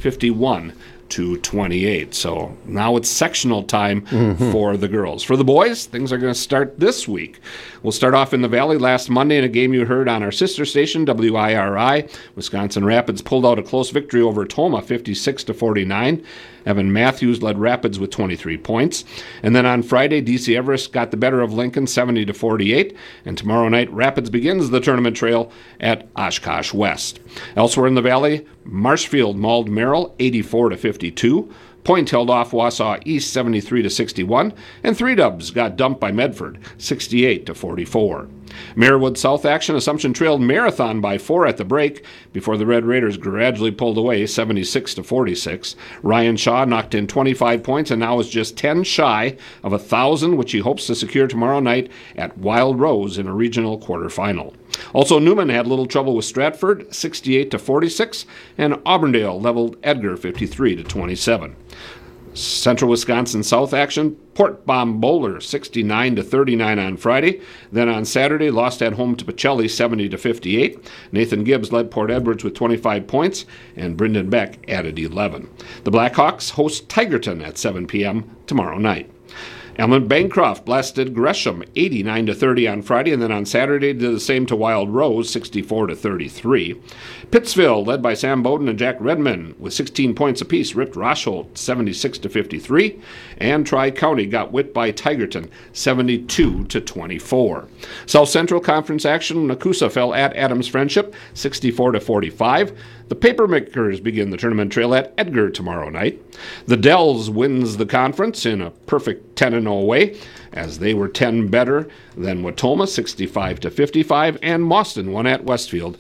51-28. So now it's sectional time for the girls. For the boys, things are going to start this week. We'll start off in the Valley last Monday in a game you heard on our sister station, WIRI. Wisconsin Rapids pulled out a close victory over Toma, 56-49. Evan Matthews led Rapids with 23 points. And then on Friday, DC Everest got the better of Lincoln, 70-48. And tomorrow night, Rapids begins the tournament trail at Oshkosh West. Elsewhere in the Valley, Marshfield mauled Merrill, 84-52. Point held off Wausau East 73-61, and 3-Dubs got dumped by Medford 68-44. Marewood South action, Assumption trailed Marathon by 4 at the break before the Red Raiders gradually pulled away 76-46. Ryan Shaw knocked in 25 points and now is just 10 shy of 1,000, which he hopes to secure tomorrow night at Wild Rose in a regional quarterfinal. Also, Newman had little trouble with Stratford 68-46, and Auburndale leveled Edgar 53-27. Central Wisconsin South action, Port Bomb Bowler 69-39 on Friday. Then on Saturday, lost at home to Pacelli 70-58. Nathan Gibbs led Port Edwards with 25 points, and Brendan Beck added 11. The Blackhawks host Tigerton at 7 p.m. tomorrow night. Almond Bancroft blasted Gresham 89-30 on Friday, and then on Saturday did the same to Wild Rose 64-33. Pittsville, led by Sam Bowden and Jack Redman with 16 points apiece, ripped Rosholt 76-53, and Tri-County got whipped by Tigerton 72-24. South Central Conference action, Nakusa fell at Adams Friendship 64-45. The Papermakers begin the tournament trail at Edgar tomorrow night. The Dells wins the conference in a perfect 10-0 way, as they were 10 better than Watoma 65-55, and Mauston won at Westfield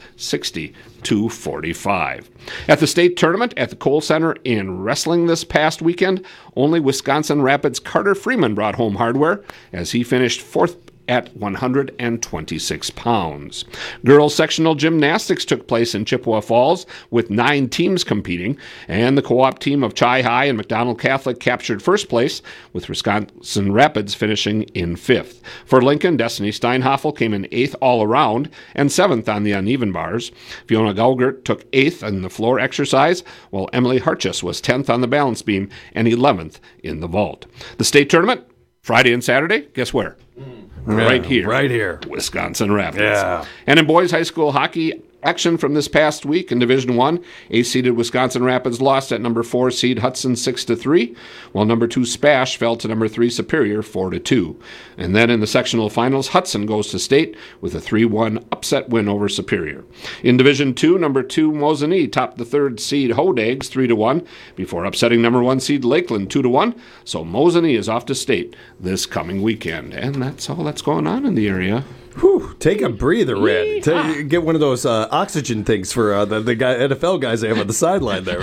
60-45. At the state tournament at the Kohl Center in wrestling this past weekend, only Wisconsin Rapids' Carter Freeman brought home hardware as he finished 4th at 126 pounds. Girls sectional gymnastics took place in Chippewa Falls with 9 teams competing, and the co-op team of Chi High and McDonald Catholic captured first place, with Wisconsin Rapids finishing in 5th. For Lincoln, Destiny Steinhoffel came in 8th all around and 7th on the uneven bars. Fiona Gaugert took 8th in the floor exercise, while Emily Harchus was 10th on the balance beam and 11th in the vault. The state tournament, Friday and Saturday, guess where? Right here. Right here. Wisconsin Rapids. Yeah. And in boys high school hockey, Action from this past week in Division 1, A-seeded Wisconsin Rapids lost at number 4 seed Hudson 6-3, while number 2 Spash fell to number 3 Superior 4-2. And then in the sectional finals, Hudson goes to state with a 3-1 upset win over Superior. In Division 2, number 2 Mosinee topped the 3rd seed Hodags 3-1 before upsetting number 1 seed Lakeland 2-1. So Mosinee is off to state this coming weekend. And that's all that's going on in the area. Whew, take a breather, Randy. Get one of those oxygen things for the guy, NFL guys they have on the sideline there.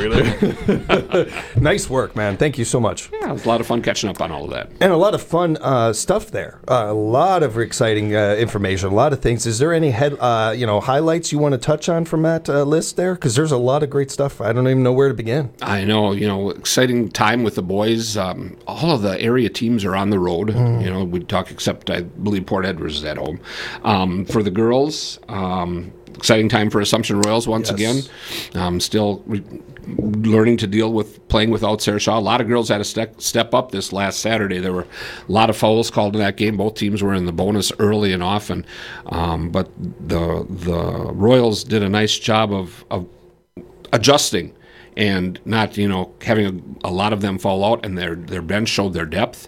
Nice work, man. Thank you so much. Yeah, it was a lot of fun catching up on all of that. And a lot of fun stuff there. A lot of exciting information, a lot of things. Is there any highlights you want to touch on from that list there? Because there's a lot of great stuff. I don't even know where to begin. I know, exciting time with the boys. All of the area teams are on the road. We talk, except I believe Port Edwards is at home. For the girls, exciting time for Assumption Royals once again. Still learning to deal with playing without Sarah Shaw. A lot of girls had to step up this last Saturday. There were a lot of fouls called in that game. Both teams were in the bonus early and often. But the Royals did a nice job of adjusting and not, having a lot of them fall out, and their bench showed their depth.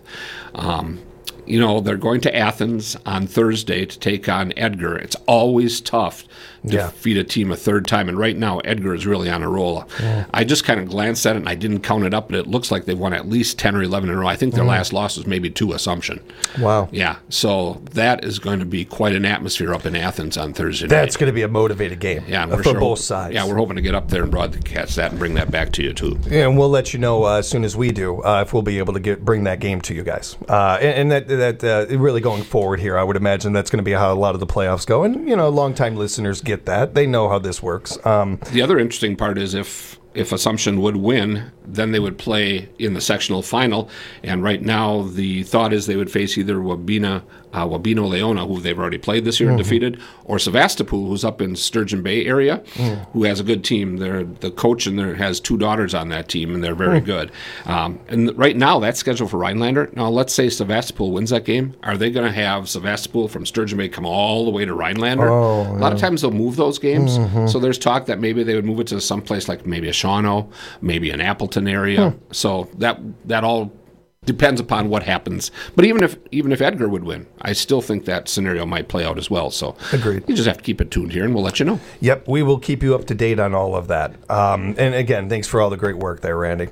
They're going to Athens on Thursday to take on Edgar. It's always tough to defeat a team a third time, and right now Edgar is really on a roll. Yeah. I just kind of glanced at it, and I didn't count it up, but it looks like they've won at least 10 or 11 in a row. I think their last loss was maybe to Assumption. Wow. Yeah, so that is going to be quite an atmosphere up in Athens on Thursday night. That's going to be a motivated game for both sides. Yeah, we're hoping to get up there and broadcast that and bring that back to you, too. Yeah, and we'll let you know as soon as we do if we'll be able to bring that game to you guys. And that really going forward here, I would imagine that's going to be how a lot of the playoffs go. And, longtime listeners get that. They know how this works. The other interesting part is if Assumption would win, then they would play in the sectional final. And right now, the thought is they would face either Wabeno Leona, who they've already played this year and defeated, or Sevastopol, who's up in Sturgeon Bay area, who has a good team. The coach has 2 daughters on that team, and they're very good. And right now, that's scheduled for Rhinelander. Now, let's say Sevastopol wins that game. Are they going to have Sevastopol from Sturgeon Bay come all the way to Rhinelander? A lot of times they'll move those games. So there's talk that maybe they would move it to some place like maybe a Shawano, maybe an Appleton area. So that all depends upon what happens. But even if Edgar would win, I still think that scenario might play out as well. So agreed. You just have to keep it tuned here, and we'll let you know. Yep, we will keep you up to date on all of that. And again, thanks for all the great work there, Randy.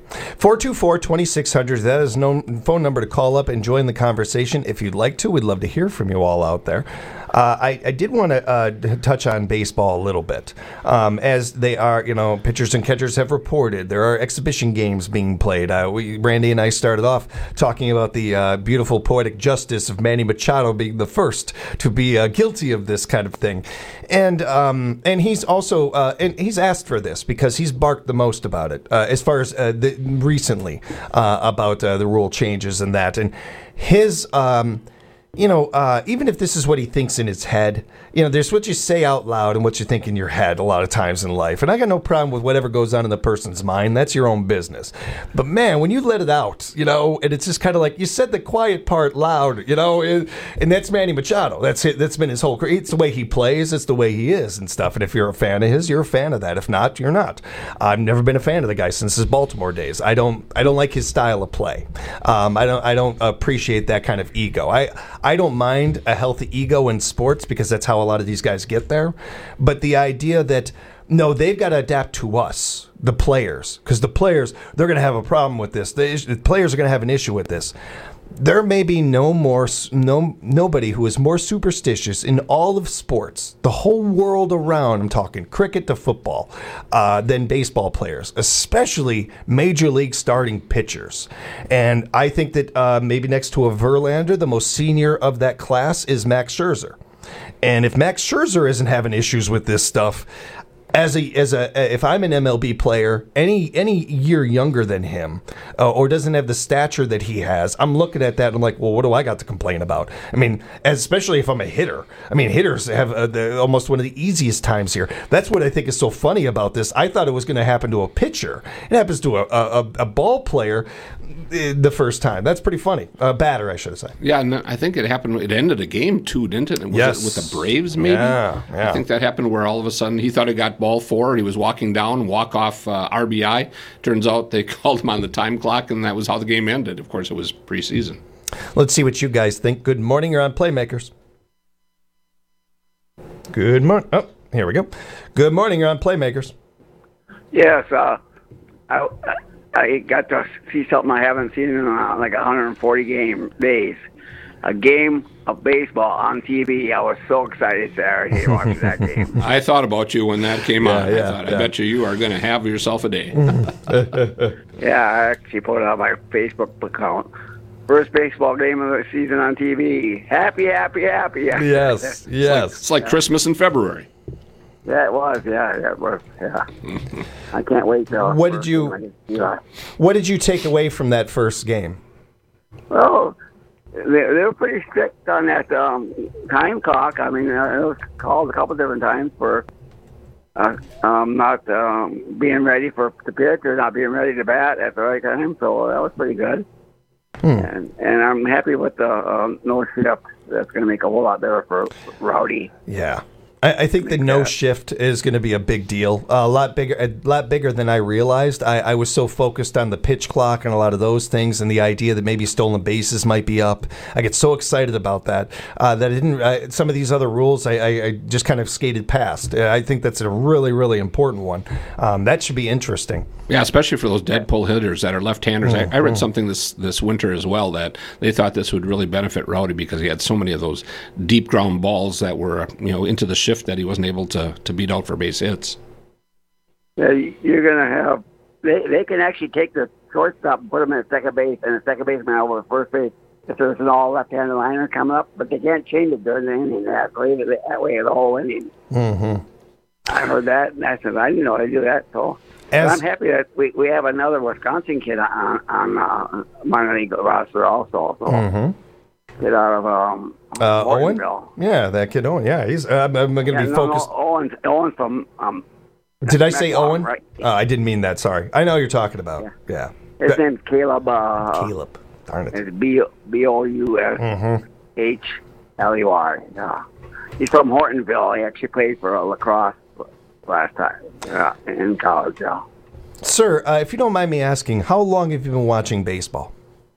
424-2600, that is no phone number to call up and join the conversation if you'd like to. We'd love to hear from you all out there. I did want to touch on baseball a little bit. As they are, pitchers and catchers have reported, there are exhibition games being played. Randy and I started off talking about the beautiful poetic justice of Manny Machado being the first to be guilty of this kind of thing. And he's also, and he's asked for this because he's barked the most about it, as far as recently about the rule changes and that. And his... even if this is what he thinks in his head, there's what you say out loud and what you think in your head a lot of times in life. And I got no problem with whatever goes on in the person's mind. That's your own business. But man, when you let it out, and it's just kind of like you said the quiet part loud, and that's Manny Machado. That's it. That's been his whole career. It's the way he plays. It's the way he is and stuff. And if you're a fan of his, you're a fan of that. If not, you're not. I've never been a fan of the guy since his Baltimore days. I don't like his style of play. I don't appreciate that kind of ego. I don't mind a healthy ego in sports because that's how a lot of these guys get there. But the idea that, no, they've got to adapt to us, the players, because the players, they're going to have a problem with this. The players are going to have an issue with this. There may be nobody who is more superstitious in all of sports, the whole world around, I'm talking cricket to football, than baseball players, especially major league starting pitchers. And I think that maybe next to a Verlander, the most senior of that class is Max Scherzer. And if Max Scherzer isn't having issues with this stuff, if I'm an MLB player, any year younger than him, or doesn't have the stature that he has, I'm looking at that and I'm like, well, what do I got to complain about? I mean, especially if I'm a hitter. I mean, hitters have almost one of the easiest times here. That's what I think is so funny about this. I thought it was going to happen to a pitcher. It happens to a ball player the first time. That's pretty funny. A batter, I should say. Yeah, and I think it happened. It ended a game too, didn't it? Yes. With the Braves, maybe. Yeah. I think that happened where all of a sudden he thought he got ball 4. He was walking down, walk-off RBI. Turns out they called him on the time clock, and that was how the game ended. Of course, it was preseason. Let's see what you guys think. Good morning. You're on Playmakers. Good morning. Oh, here we go. Good morning. You're on Playmakers. Yes, I got to see something I haven't seen in like 140 days. A game of baseball on TV. I was so excited Saturday to watch that game. I thought about you when that came on. I bet you are going to have yourself a day. Yeah, I actually put it on my Facebook account. First baseball game of the season on TV. Happy, happy, happy. Yes, yes. It's like Christmas in February. Yeah, it was. Yeah, it was. Yeah. I can't wait till. What did you take away from that first game? Well, they were pretty strict on that time clock. I mean, it was called a couple different times for not being ready for the pitch or not being ready to bat at the right time. So that was pretty good. And I'm happy with the no shift. That's going to make a whole lot better for Rowdy. Yeah. I think the no shift is going to be a big deal, a lot bigger than I realized. I was so focused on the pitch clock and a lot of those things, and the idea that maybe stolen bases might be up. I get so excited about that that I didn't. Some of these other rules, I just kind of skated past. I think that's a really, really important one. That should be interesting. Yeah, especially for those dead pull hitters that are left-handers. I read something this winter as well that they thought this would really benefit Rowdy because he had so many of those deep ground balls that were into the shift that he wasn't able to beat out for base hits. Yeah, you're going to have they can actually take the shortstop and put him at second base and the second baseman over at first base if there's an all left-handed liner coming up, but they can't change it during the inning. That way the whole inning. Mm-hmm. I heard that, and I said I didn't know they do that. So I'm happy that we have another Wisconsin kid on minor league roster also. So kid out of Owen. Yeah, that kid Owen. Yeah, he's. I'm going to be focused. Owen from. Did I say Owen? Right? I didn't mean that. Sorry. I know who you're talking about. Yeah. His name's Caleb. Caleb. Darn it. It's BOUSHLEY. Yeah. He's from Hortonville. He actually played for lacrosse last time in college. Yeah. Sir, if you don't mind me asking, how long have you been watching baseball?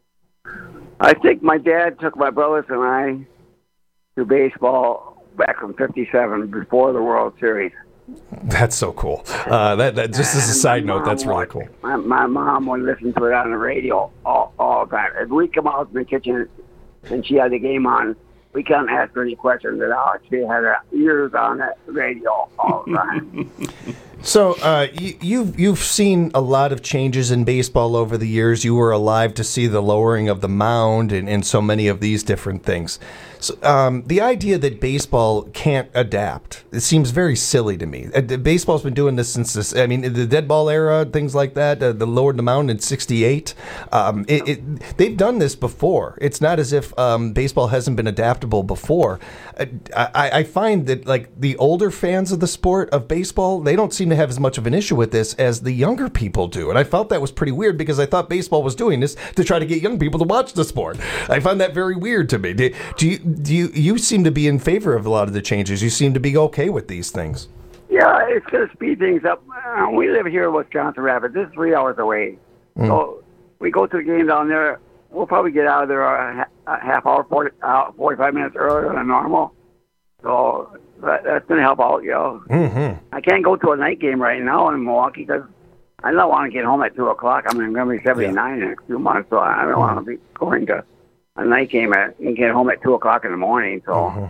I think my dad took my brothers and I to baseball back in '57 before the World Series. That's so cool. That just as a side note, that's really cool. My mom would listen to it on the radio all the time. If we come out in the kitchen and she had the game on, we can't ask her any questions at all. She had her ears on that radio all the time. So you've seen a lot of changes in baseball over the years. You were alive to see the lowering of the mound and so many of these different things. So, the idea that baseball can't adapt, it seems very silly to me. Baseball's been doing this since the dead ball era, things like that, the lowered the mound in '68. They've done this before. It's not as if baseball hasn't been adaptable before. I find that like the older fans of the sport of baseball, they don't seem to have as much of an issue with this as the younger people do. And I felt that was pretty weird because I thought baseball was doing this to try to get young people to watch the sport. I find that very weird to me. Do you seem to be in favor of a lot of the changes? You seem to be okay with these things. Yeah, it's going to speed things up. We live here in Wisconsin Rapids. This is 3 hours away. So we go to the game down there. We'll probably get out of there a half hour, 45 minutes earlier than normal. So that's going to help out, I can't go to a night game right now in Milwaukee because I don't want to get home at 2 o'clock. I'm going to be 79 in a few months, so I don't want to be going to a night game and get home at 2 o'clock in the morning. So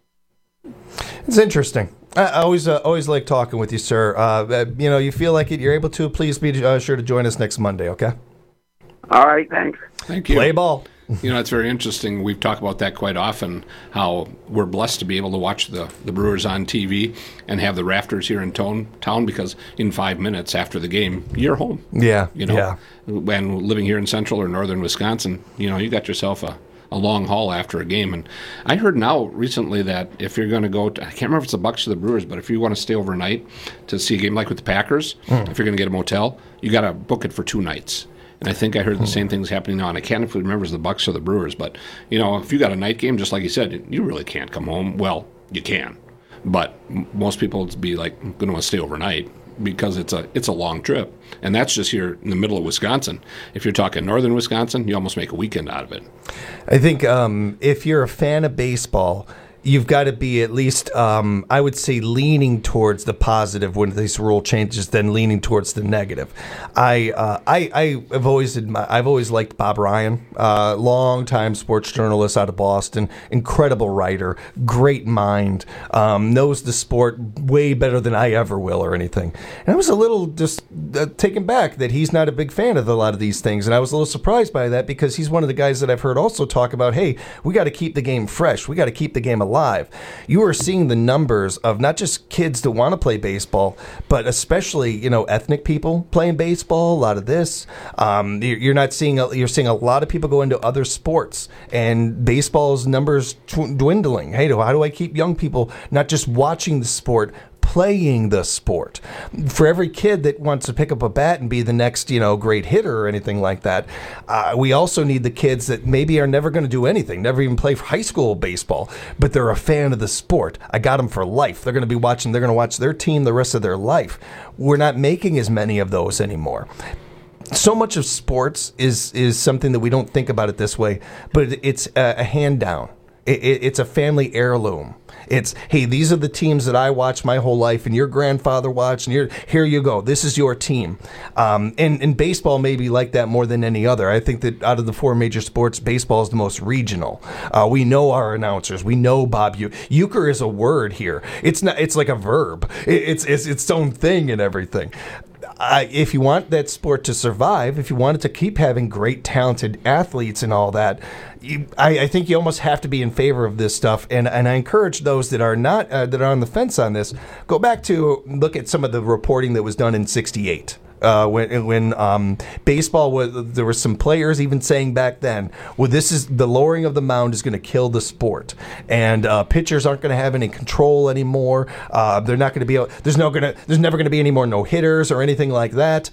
it's interesting. I always like talking with you, sir. You feel like it, you're able to. Please be sure to join us next Monday, okay? All right, thanks. Thank you. Play ball. You know, it's very interesting. We've talked about that quite often, how we're blessed to be able to watch the Brewers on TV and have the rafters here in town, because in 5 minutes after the game, you're home. Yeah, you know, and living here in central or northern Wisconsin, you know, you got yourself a long haul after a game. And I heard now recently that if you're going to go, I can't remember if it's the Bucks or the Brewers, but if you want to stay overnight to see a game like with the Packers, if you're going to get a motel, you got to book it for 2 nights. And I think I heard the same thing's happening now, and I can't remember if it's the Bucks or the Brewers, but, you know, if you got a night game, just like you said, you really can't come home. Well, you can, but most people would be like going to want to stay overnight because it's a long trip, and that's just here in the middle of Wisconsin. If you're talking northern Wisconsin, you almost make a weekend out of it. I think if you're a fan of baseball, you've got to be at least, I would say, leaning towards the positive when these rule changes, than leaning towards the negative. I've always liked Bob Ryan, long-time sports journalist out of Boston, incredible writer, great mind, knows the sport way better than I ever will or anything. And I was a little just taken back that he's not a big fan of a lot of these things, and I was a little surprised by that, because he's one of the guys that I've heard also talk about, hey, we got to keep the game fresh, we got to keep the game alive. You are seeing the numbers of not just kids that want to play baseball, but especially, you know, ethnic people playing baseball. A lot of this, you're seeing a lot of people go into other sports, and baseball's numbers dwindling. Hey, how do I keep young people not just watching the sport, playing the sport? For every kid that wants to pick up a bat and be the next, you know, great hitter or anything like that, we also need the kids that maybe are never going to do anything, never even play high school baseball, but they're a fan of the sport. I got them for life. They're going to watch their team the rest of their life. We're not making as many of those anymore. So much of sports is something that we don't think about it this way, but it's a hand down. It's a family heirloom. It's, hey, these are the teams that I watched my whole life, and your grandfather watched, and here you go. This is your team. And baseball may be like that more than any other. I think that out of the 4 major sports, baseball is the most regional. We know our announcers. We know Bob Uecker is a word here. It's not. It's like a verb. It's its own thing and everything. If you want that sport to survive, if you want it to keep having great, talented athletes and all that, I think you almost have to be in favor of this stuff. And I encourage those that are not that are on the fence on this, go back to look at some of the reporting that was done in '68. When baseball there were some players even saying back then, well, this is the lowering of the mound is going to kill the sport, and pitchers aren't going to have any control anymore. They're not going to be. There's never going to be any more no hitters or anything like that.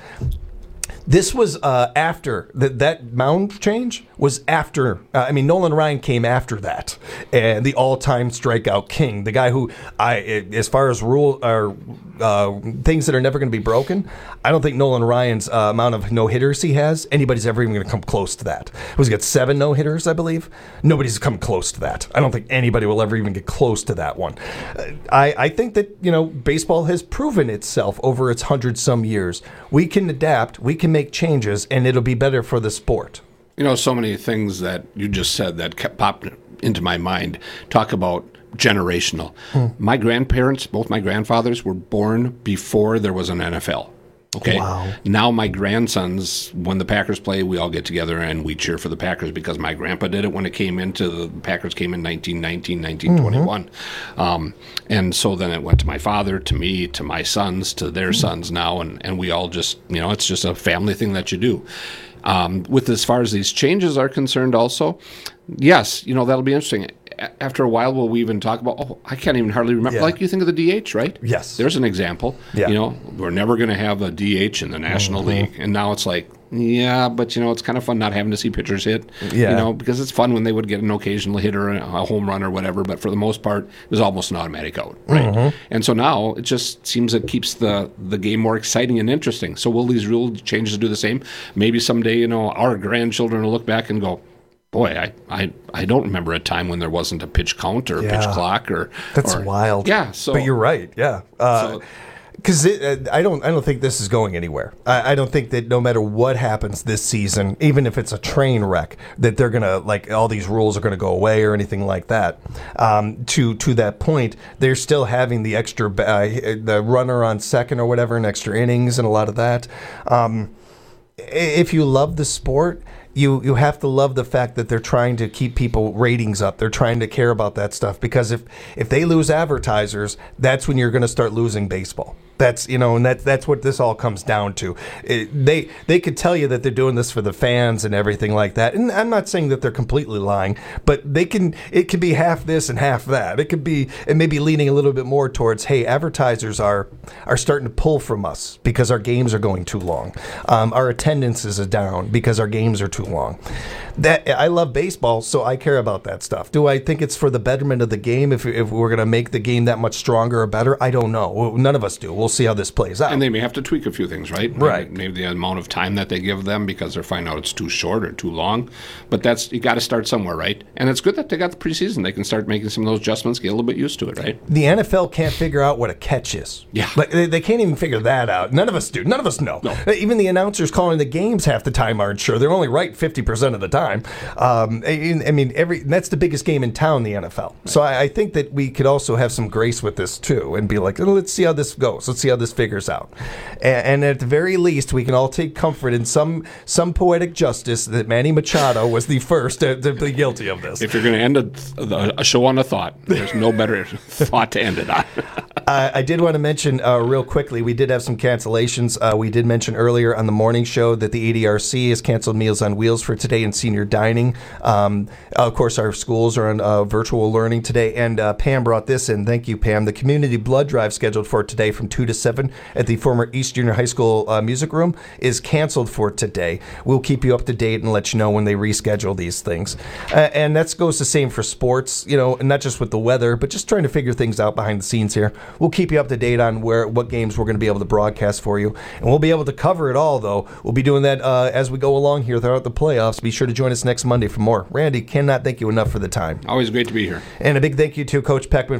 This was after that mound change was after. Nolan Ryan came after that, and the all-time strikeout king, the guy who as far as rule or things that are never going to be broken, I don't think Nolan Ryan's amount of no-hitters he has, anybody's ever even going to come close to that. He's got 7 no-hitters, I believe. Nobody's come close to that. I don't think anybody will ever even get close to that one. I think that, you know, baseball has proven itself over its 100-some years. We can adapt, we can make changes, and it'll be better for the sport. You know, so many things that you just said that popped into my mind. Talk about generational. My grandparents, both my grandfathers, were born before there was an NFL. Okay. Wow. Now my grandsons, when the Packers play, we all get together and we cheer for the Packers because my grandpa did it when it came into the Packers came in 1919, 1921. And so then it went to my father, to me, to my sons, to their sons now, and we all just, you know, it's just a family thing that you do. With as far as these changes are concerned also, yes, you know, that'll be interesting. After a while, will we even talk about, I can't even hardly remember. Yeah. Like you think of the DH, right? Yes. There's an example. Yeah. You know, we're never going to have a DH in the National League. And now it's like, yeah, but, you know, it's kind of fun not having to see pitchers hit. Yeah. You know, because it's fun when they would get an occasional hit or a home run or whatever. But for the most part, it was almost an automatic out, right? And so now it just seems it keeps the game more exciting and interesting. So will these rule changes do the same? Maybe someday, you know, our grandchildren will look back and go, boy, I don't remember a time when there wasn't a pitch count or a pitch clock or that's wild. Yeah, so but you're right. Yeah, because I don't think this is going anywhere. I don't think that no matter what happens this season, even if it's a train wreck, that they're gonna like all these rules are gonna go away or anything like that. To that point, they're still having the extra the runner on second or whatever in extra innings and a lot of that. If you love the sport, you have to love the fact that they're trying to keep people ratings up. They're trying to care about that stuff, because if they lose advertisers, that's when you're going to start losing baseball. That's and that's what this all comes down to. They could tell you that they're doing this for the fans and everything like that. And I'm not saying that they're completely lying, but it can be half this and half that. It could be, and maybe leaning a little bit more towards, hey, advertisers are starting to pull from us because our games are going too long. Our attendances are down because our games are too long. That I love baseball, so I care about that stuff. Do I think it's for the betterment of the game? If we're going to make the game that much stronger or better, I don't know. None of us do. We'll see how this plays out. And they may have to tweak a few things, right? Right. Maybe the amount of time that they give them, because they're finding out it's too short or too long. But you got to start somewhere, right? And it's good that they got the preseason. They can start making some of those adjustments, get a little bit used to it, right? The NFL can't figure out what a catch is. Yeah. Like, they can't even figure that out. None of us do. None of us know. No. Even the announcers calling the games half the time aren't sure. They're only right 50% of the time. I mean, that's the biggest game in town, the NFL. Right. So I think that we could also have some grace with this too, and be like, let's see how this goes. Let's see how this figures out. And at the very least, we can all take comfort in some poetic justice that Manny Machado was the first to be guilty of this. If you're going to end a show on a thought, there's no better thought to end it on. I did want to mention real quickly, we did have some cancellations. We did mention earlier on the morning show that the ADRC has canceled Meals on Wheels for today and senior dining. Of course, our schools are on virtual learning today, and Pam brought this in. Thank you, Pam. The community blood drive scheduled for today from 2 to 7 at the former East Junior High School music room is canceled for today. We'll keep you up to date and let you know when they reschedule these things. And that goes the same for sports, not just with the weather, but just trying to figure things out behind the scenes here. We'll keep you up to date on what games we're going to be able to broadcast for you. And we'll be able to cover it all, though. We'll be doing that as we go along here throughout the playoffs. Be sure to join us next Monday for more. Randy, cannot thank you enough for the time. Always great to be here. And a big thank you to Coach Peckman